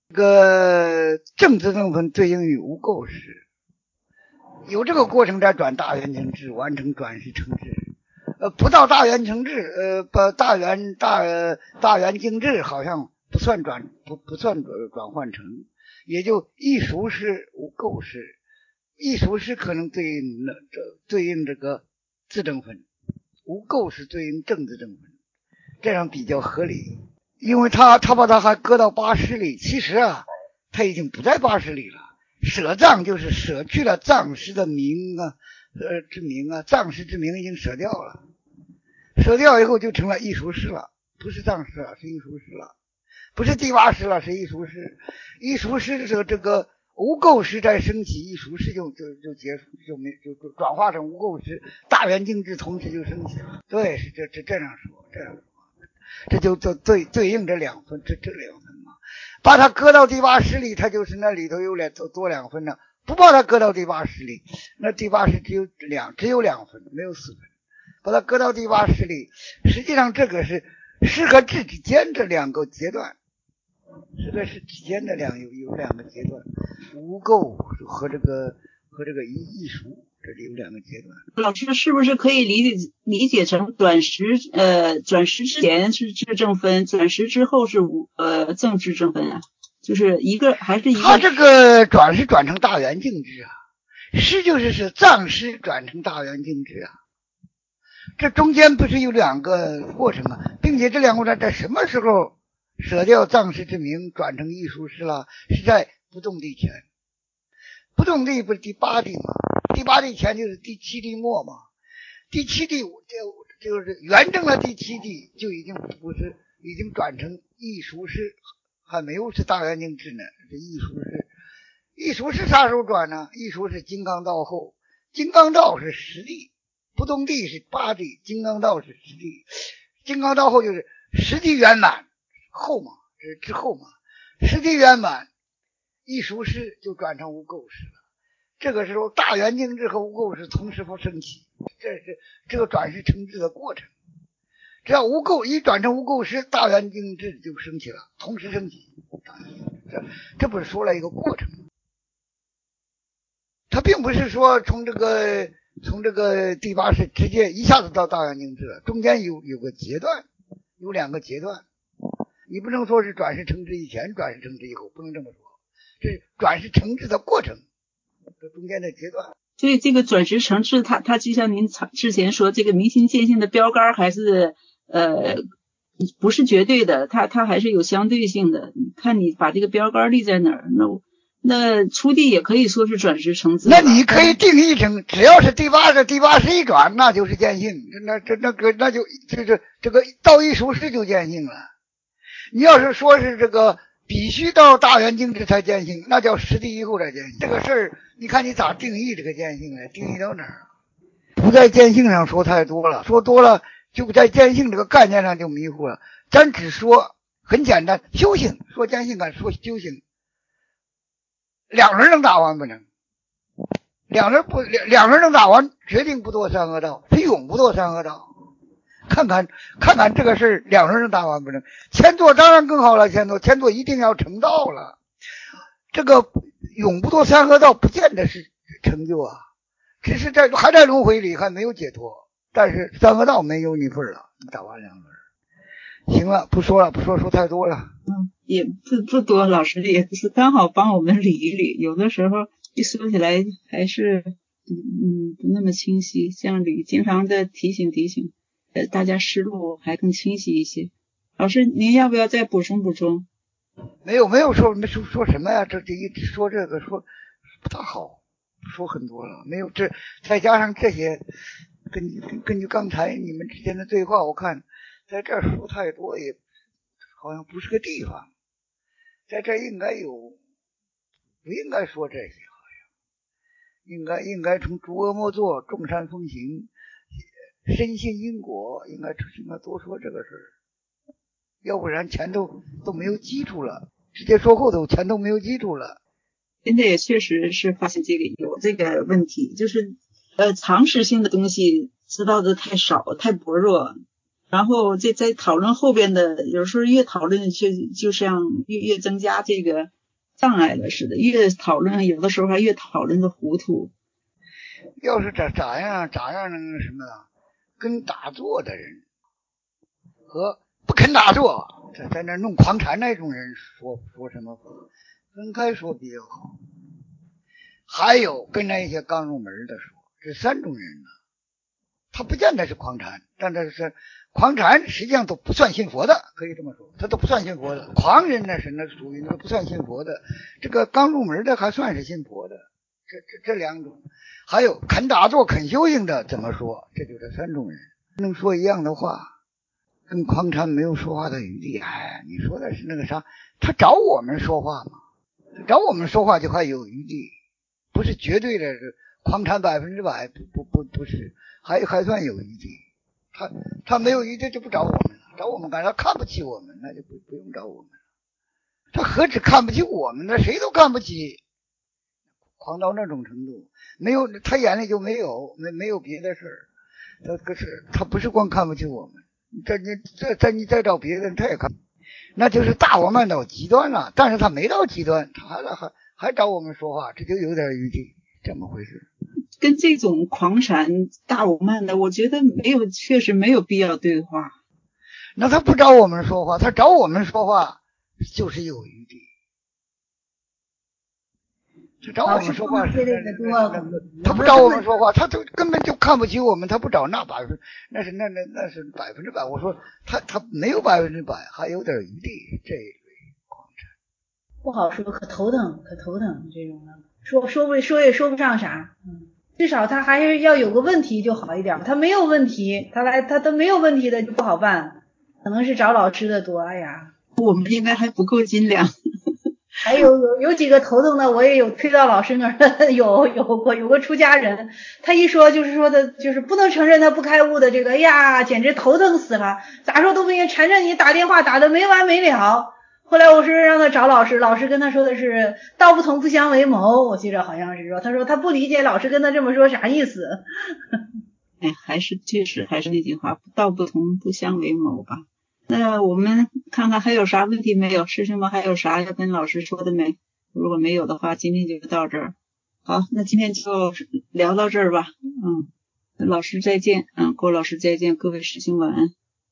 这个正自正分对应于无垢识，有这个过程再转大圆净智，完成转识成智。呃，不到大圆成智，呃，不大圆大呃大圆净智，好像不算转不不算转换成，也就一熟识无垢识，一熟识可能对应这对应这个自正分，无垢识对应正自正分，这样比较合理。因为他他把他还搁到八识里，其实啊，他已经不在八识里了。舍藏就是舍去了藏识的名啊，呃之名啊，藏识之名已经舍掉了，舍掉以后就成了异熟识了，不是藏识了，是异熟识了，不是第八识了，是异熟识。异熟识的时候，这个无垢识再升起，异熟识就就就结束，就没就就转化成无垢识，大圆净智同时就升起了。对，是这这这样说，这样说，这就就对对应这两分，这这两分嘛。把它搁到第八识里，它就是那里头有两多多两分呢。不把它搁到第八识里，那第八识只有两只有两分，没有四分。把它搁到第八识里，实际上这个是识和智之间这两个阶段，识和智之间的两有有两个阶段，无垢和这个和这个异异熟，这里有两个阶段。 老师是不是可以理解理解成转识呃转识之前是智正分，转识之后是无呃正智正分啊？就是一个还是一个？ 他这个转是转成大圆净智啊，识就是是藏识转成大圆净智啊，这中间不是有两个过程啊，并且这两个过程在什么时候舍掉藏识之名转成异熟识了？是在不动地前。不动地不是第八地吗？第八地前就是第七地末嘛。第七地就就是圆正了，第七地就已经不是已经转成异熟识，还没有是大圆净智呢。这异熟识，异熟识啥时候转呢？异熟是金刚道后，金刚道是十地，不动地是八地，金刚道是十地。金刚道后就是十地圆满后嘛，这是之后嘛。十地圆满，异熟识就转成无垢识了。这个时候大圆净智和无垢识同时不升起，这是这个转识成智的过程。只要无垢一转成无垢识，大圆净智就升起了，同时升起。这这不是说了一个过程，他并不是说从这个从这个第八识直接一下子到大圆净智了，中间有有个阶段，有两个阶段。你不能说是转识成智以前，转识成智以后，不能这么说，这是转识成智的过程，这中间的阶段。 所以这个转识成智，它它就像您之前说，这个明心见性的标杆还是呃不是绝对的，它它还是有相对性的。看你把这个标杆立在哪儿，那那初地也可以说是转识成智。 那你可以定义成，只要是第八个第八识一转，那就是见性，那这那个那就这这这个到一熟识就见性了。你要是说是这个必须到大圆净智才见性，那叫十地以后才见性。这个事儿，你看你咋定义这个见性呢？定义到哪儿？不在见性上说太多了，说多了就在见性这个概念上就迷糊了。咱只说很简单，修行，说见性感，说修行，两人能打完不能？两人不两两人能打完，决定不堕三恶道，是永不堕三恶道。看看看看这个事儿，两人能打完不能？前座当然更好了，前座前座一定要成道了。这个永不堕三恶道不见得是成就啊，只是在还在轮回里还没有解脱，但是三恶道没有你份了，你打完两轮。行了，不说了，不说说太多了。 嗯，也不不多，老师也是刚好帮我们理一理，有的时候一说起来还是嗯不那么清晰，这样理经常的提醒提醒。呃，大家思路还更清晰一些。老师，您要不要再补充补充？ 没有，没有说没说说什么呀？这这一直说这个说不大好，说很多了。没有这，再加上这些，根据根据刚才你们之间的对话，我看在这儿说太多也好像不是个地方，在这儿应该有，不应该说这些，好像应该应该从诸恶莫作，众善奉行。深信因果，应该应该多说这个事儿，要不然前头都没有基础了，直接说后头前头没有基础了。 现在也确实是发现这个有这个问题，就是呃常识性的东西知道的太少太薄弱，然后这在讨论后边的，有时候越讨论就就像越越增加这个障碍了似的，越讨论有的时候还越讨论的糊涂。 要是咋咋样咋样那个什么，跟打坐的人和不肯打坐在在那弄狂禅那种人说说什么分开说比较好。还有跟那些刚入门的说，这三种人呢，他不见得是狂禅，但这是狂禅实际上都不算信佛的，可以这么说，他都不算信佛的。狂人呢是那属于那个不算信佛的，这个刚入门的还算是信佛的。这这这两种，还有肯打坐肯修行的怎么说？这就这三种人能说一样的话，跟狂禅没有说话的余地。哎，你说的是那个啥，他找我们说话嘛，找我们说话就还有余地，不是绝对的狂禅百分之百，不不不不是，还还算有余地。他他没有余地就不找我们了，找我们干啥？看不起我们，那就不不用找我们了。他何止看不起我们呢？谁都看不起。狂到那种程度，没有他眼里就没有没没有别的事儿，他可是他不是光看不起我们，这你这这你再找别人他也看，那就是大我慢到极端了。但是他没到极端，他还还还找我们说话，这就有点余地，这么回事。 跟这种狂禅大我慢的，我觉得没有，确实没有必要对话。 那他不找我们说话，他找我们说话就是有余地。他找我们说话是他不找我们说话，他就根本就看不起我们，他不找那百分，那是那那那是百分之百。我说他他没有百分之百，还有点余地。这一类狂禅不好说，可头疼，可头疼这种的，说说不说也说不上啥。嗯，至少他还是要有个问题就好一点，他没有问题，他来他都没有问题的就不好办，可能是找老师的多。哎呀， 我们应该还不够斤两。 还有有有几个头疼的，我也有推到老师那儿的，有有过有个出家人，他一说就是说的，就是不能承认他不开悟的这个，哎呀，简直头疼死了，咋说都不行，缠着你打电话打得没完没了。后来我是让他找老师，老师跟他说的是道不同不相为谋，我记得好像是说，他说他不理解老师跟他这么说啥意思。 哎，还是确实还是那句话，道不同不相为谋吧。那我们看看还有啥问题没有？师兄们还有啥要跟老师说的没？如果没有的话，今天就到这儿。好，那今天就聊到这儿吧。嗯，老师再见。嗯，郭老师再见，各位师兄晚安。